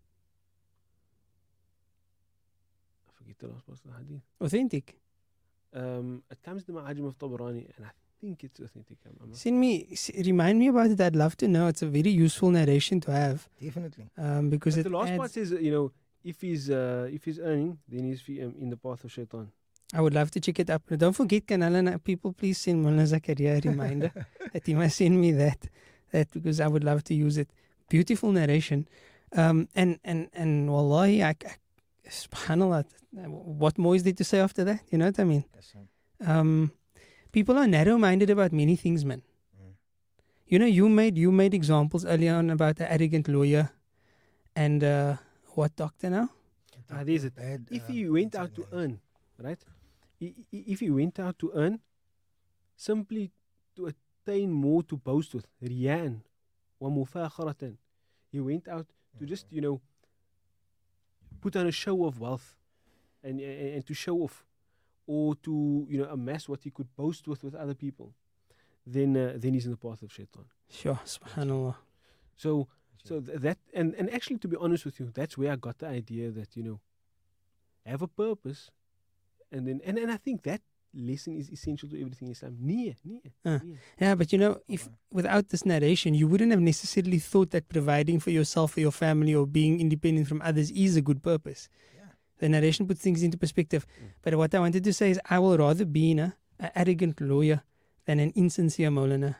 I forget the last part of the hadith. Authentic. It comes to the Ma'ajim of Tabarani, and I think it's authentic. I'm not Remind me about it. I'd love to know. It's a very useful narration to have. Definitely. Because But it the last part adds, says, if he's earning, then he's in the path of shaitan. I would love to check it up. Don't forget, Kanalana, people, please send Mullah Zakaria a reminder that he must send me that because I would love to use it. Beautiful narration. And wallahi, subhanAllah, what more is there to say after that? You know what I mean? Yes, sir. People are narrow-minded about many things, man. You know, you made examples earlier on about the arrogant lawyer and what doctor now? There's it. Bad, If he went out to inside earn, right? If he went out to earn simply to attain more to boast with, riyan wa mufakharatan, he went out to just, put on a show of wealth and to show off or to, amass what he could boast with other people, then he's in the path of shaitan. Sure, subhanAllah. So So that and actually, to be honest with you, that's where I got the idea that, you know, have a purpose, and then and I think that lesson is essential to everything in Islam. Niyyah. Yeah, but you know, if without this narration, you wouldn't have necessarily thought that providing for yourself, for your family, or being independent from others is a good purpose. Yeah. The narration puts things into perspective. But what I wanted to say is, I will rather be an arrogant lawyer than an insincere Maulana.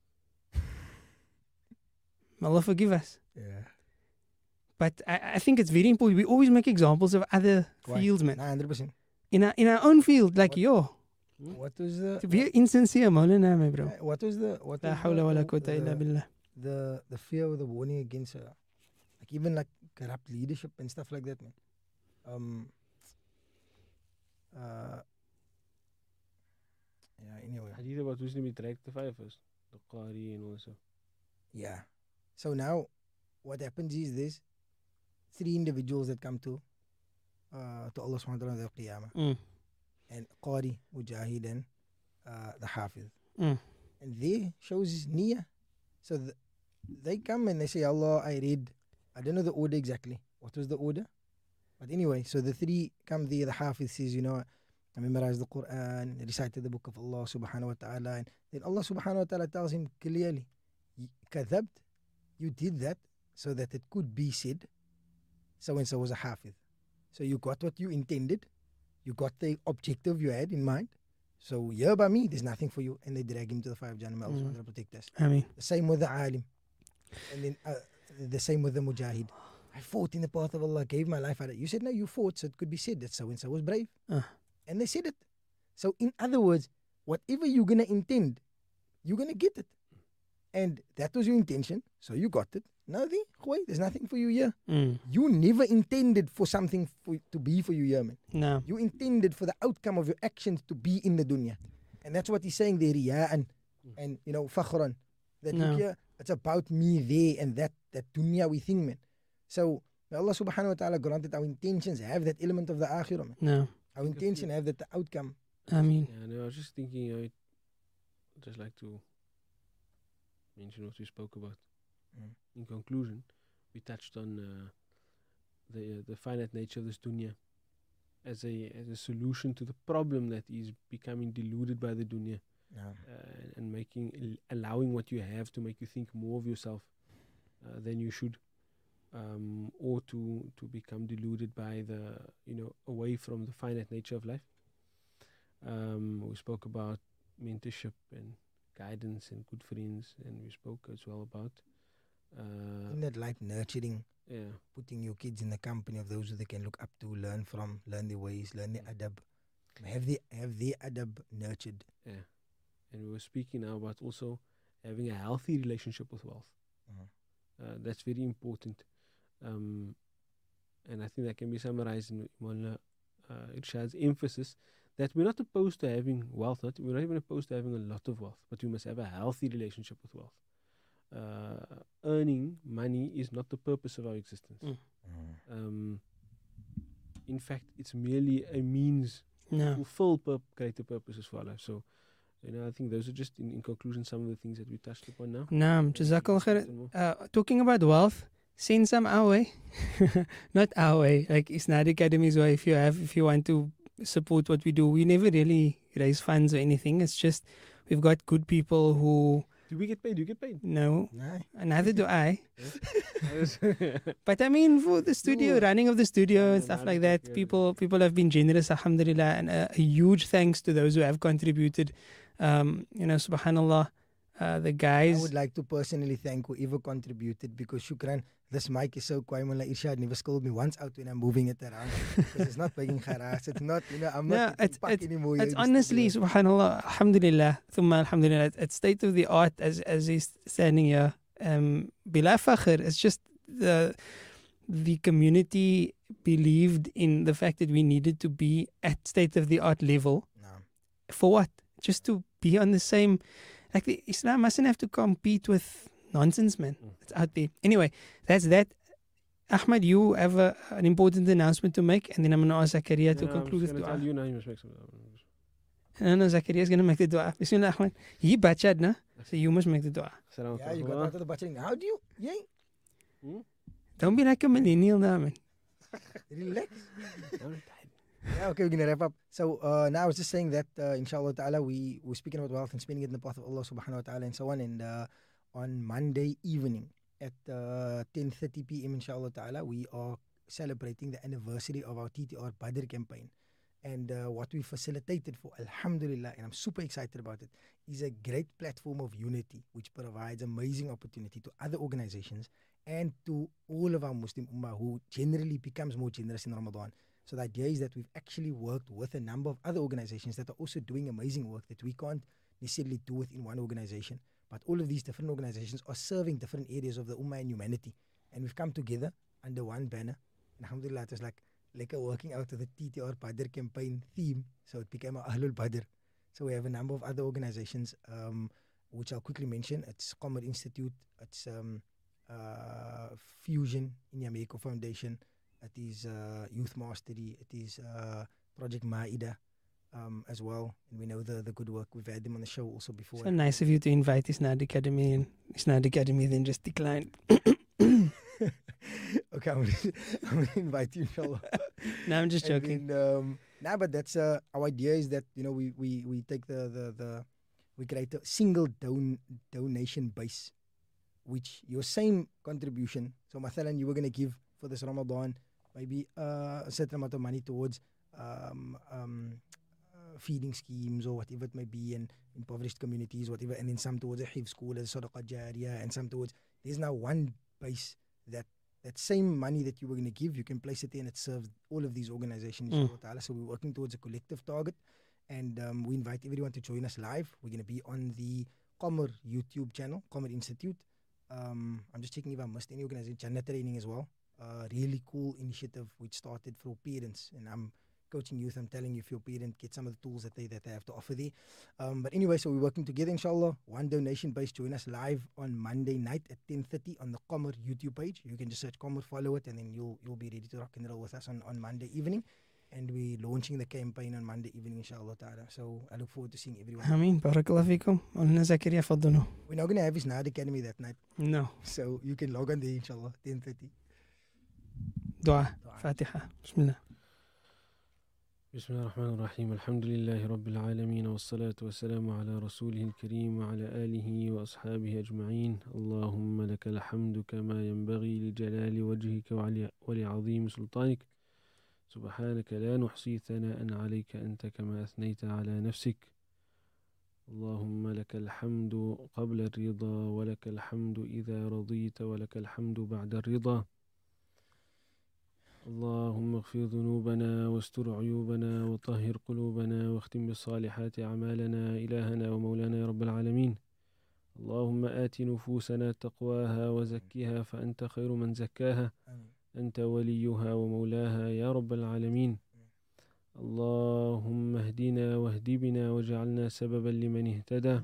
Allah forgive us. Yeah. But I think it's very important. We always make examples of other Why? fields, man. 100%. In our own field, like What was the to be insincere, Maulana, my bro. what was the La hawla wa la quwwata illa billah. the fear of the warning against like even like corrupt leadership and stuff like that, man. Yeah, anyway. Hadith about who's going to be direct the fire first, the Qari and also. Yeah. So now what happens is this 3 individuals that come to Allah subhanahu wa ta'ala on the Qiyamah. And Qari, Mujahid, and the Hafiz. And there shows his niyyah. So they come and they say, Allah, I don't know the order exactly. What was the order? But anyway, so the 3 come there. The Hafiz says, you know, I memorized the Quran, recited the book of Allah subhanahu wa ta'ala. And then Allah subhanahu wa ta'ala tells him clearly, Kadhabt, you did that so that it could be said, so and so was a Hafiz. So you got what you intended. You got the objective you had in mind. So yeah, by me, there's nothing for you. And they drag him to the fire of Jahannam. Allah subhanahu wa ta'ala protect us. I mean, The same with the alim. And then the same with the mujahid. I fought in the path of Allah, gave my life at it. You said, no, you fought, so it could be said that so-and-so was brave. And they said it. So in other words, whatever you're going to intend, you're going to get it. And that was your intention, so you got it. Now, there's nothing for you here. You never intended for something to be for you here, man. no. You intended for the outcome of your actions to be in the dunya. And that's what he's saying there, and you know, fakhran. That No. look here, it's about me there and that dunya we think, man. So may Allah subhanahu wa ta'ala granted our intentions have that element of the akhirah, man. No. Our intention have that the outcome. I mean, Yeah, no, I was just thinking, I'd just like to mention what we spoke about. In conclusion, we touched on the finite nature of this dunya as a solution to the problem that is becoming deluded by the dunya, and allowing what you have to make you think more of yourself than you should, or to become deluded by away from the finite nature of life. We spoke about mentorship and guidance and good friends, and we spoke as well about In that life, nurturing, yeah, putting your kids in the company of those who they can look up to, learn from, learn their ways, learn their adab. Have their adab nurtured. yeah. And we were speaking now about also having a healthy relationship with wealth. That's very important. And I think that can be summarized in Maulana Irshad's emphasis that we're not opposed to having wealth. We're not even opposed to having a lot of wealth, but we must have a healthy relationship with wealth. Earning money is not the purpose of our existence. In fact, it's merely a means to fulfill greater purposes for our life. So, I think those are just, in conclusion, some of the things that we touched upon now. Naam, Jazakallah khair. Talking about wealth, send some our way. Not our way, like Isnad Academy's way. If you want to support what we do, we never really raise funds or anything. It's just we've got good people who. Do we get paid? Do you get paid? No, Nah. neither do I. But I mean, for the studio, running of the studio and stuff like that, people have been generous, alhamdulillah, and a huge thanks to those who have contributed. Subhanallah, the guys. I would like to personally thank whoever contributed, because shukran, this mic is so quiet. Mullah Irshad never scolded me once out when I'm moving it around. Because it's not making kharas. It's not, I'm not anymore. It's honestly, subhanallah, alhamdulillah, thumma alhamdulillah, it's state of the art as he's standing here. Bila fakhr, it's just the community believed in the fact that we needed to be at state of the art level. No. For what? Just to be on the same, like the Islam mustn't have to compete with nonsense, man. It's out there. Anyway, that's that. Ahmad, you have an important announcement to make, and then I'm going to ask Zakaria to conclude with dua. You now you must make some. No, Zakaria is going to make the dua. Bismillah, Ahmad. He bachad, na? So you must make the dua. Yeah, you got out of the butchering. How do you? Yeah. Hmm? Don't be like a millennial now, man. Relax. No, Yeah, okay, we're gonna wrap up. So now I was just saying that inshallah ta'ala we're speaking about wealth and spending it in the path of Allah subhanahu wa ta'ala and so on. And on Monday evening at 10:30 p.m. inshallah ta'ala we are celebrating the anniversary of our TTR Badr campaign. And what we facilitated for, alhamdulillah, and I'm super excited about it, is a great platform of unity which provides amazing opportunity to other organizations and to all of our Muslim Ummah who generally becomes more generous in Ramadan. So the idea is that we've actually worked with a number of other organizations that are also doing amazing work that we can't necessarily do within one organization. But all of these different organizations are serving different areas of the Ummah and humanity. And we've come together under one banner. And alhamdulillah, it was like working out of the TTR Badr campaign theme. So it became Ahlul Badr. So we have a number of other organizations, which I'll quickly mention. It's Qamar Institute, it's Fusion in Yameko Foundation, it is Youth Mastery, it is Project Maida as well. And we know the good work. We've had them on the show also before. So nice of you to invite Isnad Academy, and Isnad Academy then just declined. Okay, I'm gonna invite you, inshallah. No, I'm just joking. But that's our idea is that we take we create a single donation base, which your same contribution. So, mathalan, you were gonna give for this Ramadan maybe a certain amount of money towards feeding schemes or whatever it may be in impoverished communities, whatever, and then some towards a hifz school as sadaqah jariyah, and some towards. There's now one base that same money that you were going to give, you can place it in. It serves all of these organizations. So we're working towards a collective target, and we invite everyone to join us live. We're going to be on the Qamar YouTube channel, Qamar Institute. I'm just checking if I missed any organization. Jannah Training as well. Really cool initiative which started for parents, and I'm coaching youth. I'm telling you, if your parent, get some of the tools that they have to offer there. But anyway, so we're working together, inshallah. One donation base. Join us live on Monday night at 10:30 on the Qamar YouTube page. You can just search Qamar, follow it, and then you'll be ready to rock and roll with us on Monday evening. And we're launching the campaign on Monday evening, inshallah ta'ala. So I look forward to seeing everyone. Ameen. Barakallah fikum. Walna Zakaria fadlu. We're not going to have his Isnad Academy that night. No. So you can log on there, inshallah, 10:30. Dua. Fatiha. Bismillah. بسم الله الرحمن الرحيم الحمد لله رب العالمين والصلاة والسلام على رسوله الكريم وعلى آله وأصحابه أجمعين اللهم لك الحمد كما ينبغي لجلال وجهك ولعظيم سلطانك سبحانك لا نحصي ثناء عليك أنت كما أثنيت على نفسك اللهم لك الحمد قبل الرضا ولك الحمد إذا رضيت ولك الحمد بعد الرضا اللهم اغفر ذنوبنا واستر عيوبنا وطهر قلوبنا واختم بالصالحات أعمالنا إلهنا ومولانا يا رب العالمين اللهم آت نفوسنا تقواها وزكها فأنت خير من زكاها أنت وليها ومولاها يا رب العالمين اللهم اهدنا واهد بنا واجعلنا سببا لمن اهتدى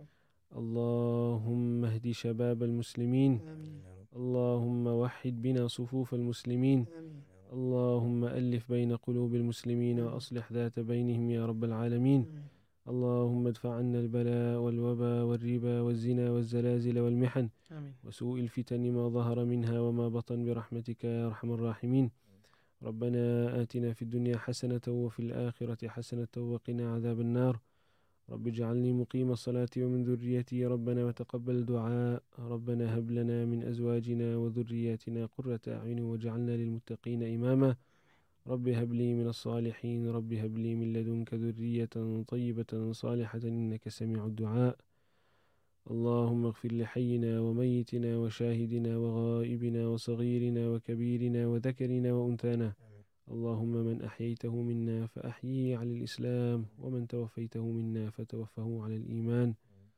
اللهم اهد شباب المسلمين اللهم وحد بنا صفوف المسلمين اللهم ألف بين قلوب المسلمين وأصلح ذات بينهم يا رب العالمين اللهم ادفع عنا البلاء والوباء والربا والزنا والزلازل والمحن وسوء الفتن ما ظهر منها وما بطن برحمتك يا أرحم الراحمين ربنا آتنا في الدنيا حسنة وفي الآخرة حسنة وقنا عذاب النار رب اجعلني مقيم الصلاة ومن ذريتي ربنا وتقبل دعاء ربنا هب لنا من أزواجنا وذرياتنا قرة أعين واجعلنا للمتقين إماما رب هب لي من الصالحين رب هب لي من لدنك ذرية طيبة صالحة إنك سميع الدعاء اللهم اغفر لحينا وميتنا وشاهدنا وغائبنا وصغيرنا وكبيرنا وذكرنا وأنثانا اللهم من أحييته منا فأحييه على الإسلام ومن توفيته منا فتوفه على الإيمان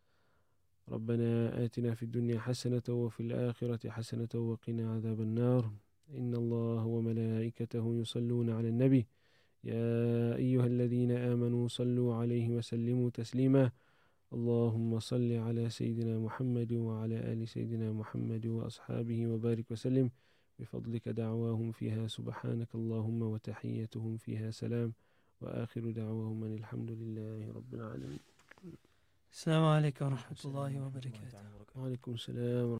ربنا آتنا في الدنيا حسنة وفي الآخرة حسنة وقنا عذاب النار إن الله وملائكته يصلون على النبي يا أيها الذين آمنوا صلوا عليه وسلموا تسليما اللهم صل على سيدنا محمد وعلى آل سيدنا محمد وأصحابه وبارك وسلم بفضلك دعواهم فيها سبحانك اللهم وتحيتهم فيها سلام وآخر دعواهم أن الحمد لله رب العالمين السلام عليكم ورحمة الله وبركاته. وعليكم السلام